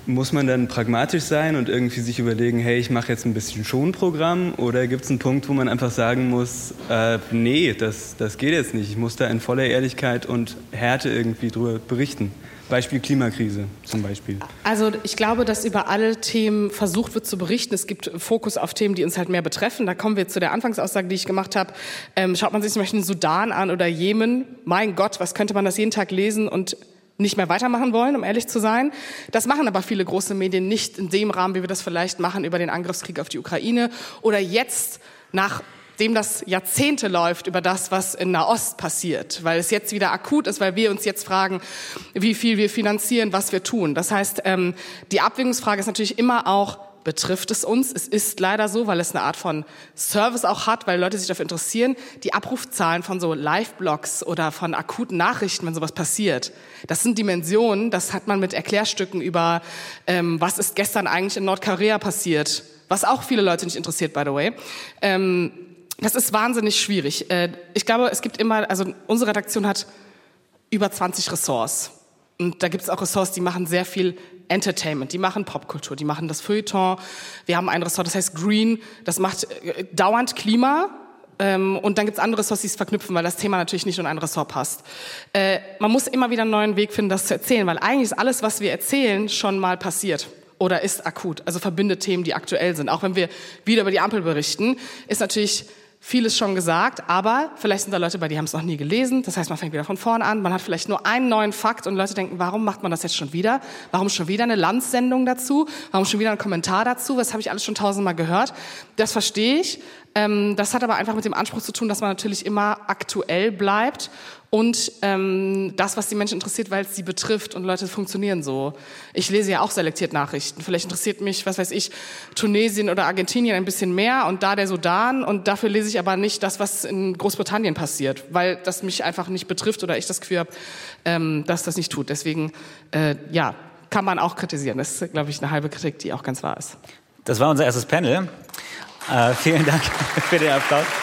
muss man dann pragmatisch sein und irgendwie sich überlegen, hey, ich mache jetzt ein bisschen Schonprogramm, oder gibt es einen Punkt, wo man einfach sagen muss, äh, nee, das, das geht jetzt nicht, ich muss da in voller Ehrlichkeit und Härte irgendwie drüber berichten? Beispiel Klimakrise zum Beispiel. Also ich glaube, dass über alle Themen versucht wird zu berichten. Es gibt Fokus auf Themen, die uns halt mehr betreffen. Da kommen wir zu der Anfangsaussage, die ich gemacht habe. Ähm, schaut man sich zum Beispiel den Sudan an oder Jemen. Mein Gott, was könnte man das jeden Tag lesen und nicht mehr weitermachen wollen, um ehrlich zu sein. Das machen aber viele große Medien nicht in dem Rahmen, wie wir das vielleicht machen über den Angriffskrieg auf die Ukraine oder jetzt, nachdem das Jahrzehnte läuft, über das, was in Nahost passiert, weil es jetzt wieder akut ist, weil wir uns jetzt fragen, wie viel wir finanzieren, was wir tun. Das heißt, ähm, die Abwägungsfrage ist natürlich immer auch, betrifft es uns? Es ist leider so, weil es eine Art von Service auch hat, weil Leute sich dafür interessieren. Die Abrufzahlen von so Live-Blogs oder von akuten Nachrichten, wenn sowas passiert, das sind Dimensionen, das hat man mit Erklärstücken über, ähm, was ist gestern eigentlich in Nordkorea passiert, was auch viele Leute nicht interessiert, by the way. Ähm, das ist wahnsinnig schwierig. Äh, ich glaube, es gibt immer, also unsere Redaktion hat über zwanzig Ressorts. Und da gibt es auch Ressorts, die machen sehr viel Entertainment, die machen Popkultur, die machen das Feuilleton. Wir haben ein Ressort, das heißt Green, das macht äh, dauernd Klima. Ähm, und dann gibt es andere Ressorts, die es verknüpfen, weil das Thema natürlich nicht in ein Ressort passt. Äh, man muss immer wieder einen neuen Weg finden, das zu erzählen, weil eigentlich ist alles, was wir erzählen, schon mal passiert oder ist akut. Also verbindet Themen, die aktuell sind. Auch wenn wir wieder über die Ampel berichten, ist natürlich vieles schon gesagt, aber vielleicht sind da Leute bei, die haben es noch nie gelesen. Das heißt, man fängt wieder von vorne an. Man hat vielleicht nur einen neuen Fakt und Leute denken, warum macht man das jetzt schon wieder? Warum schon wieder eine Landsendung dazu? Warum schon wieder ein Kommentar dazu? Das habe ich alles schon tausendmal gehört. Das verstehe ich. Ähm, das hat aber einfach mit dem Anspruch zu tun, dass man natürlich immer aktuell bleibt und ähm, das, was die Menschen interessiert, weil es sie betrifft und Leute funktionieren so. Ich lese ja auch selektiert Nachrichten. Vielleicht interessiert mich, was weiß ich, Tunesien oder Argentinien ein bisschen mehr und da der Sudan und dafür lese ich aber nicht das, was in Großbritannien passiert, weil das mich einfach nicht betrifft oder ich das Gefühl habe, ähm, dass das nicht tut. Deswegen, äh, ja, kann man auch kritisieren. Das ist, glaube ich, eine halbe Kritik, die auch ganz wahr ist. Das war unser erstes Panel. Äh, vielen Dank für den Applaus.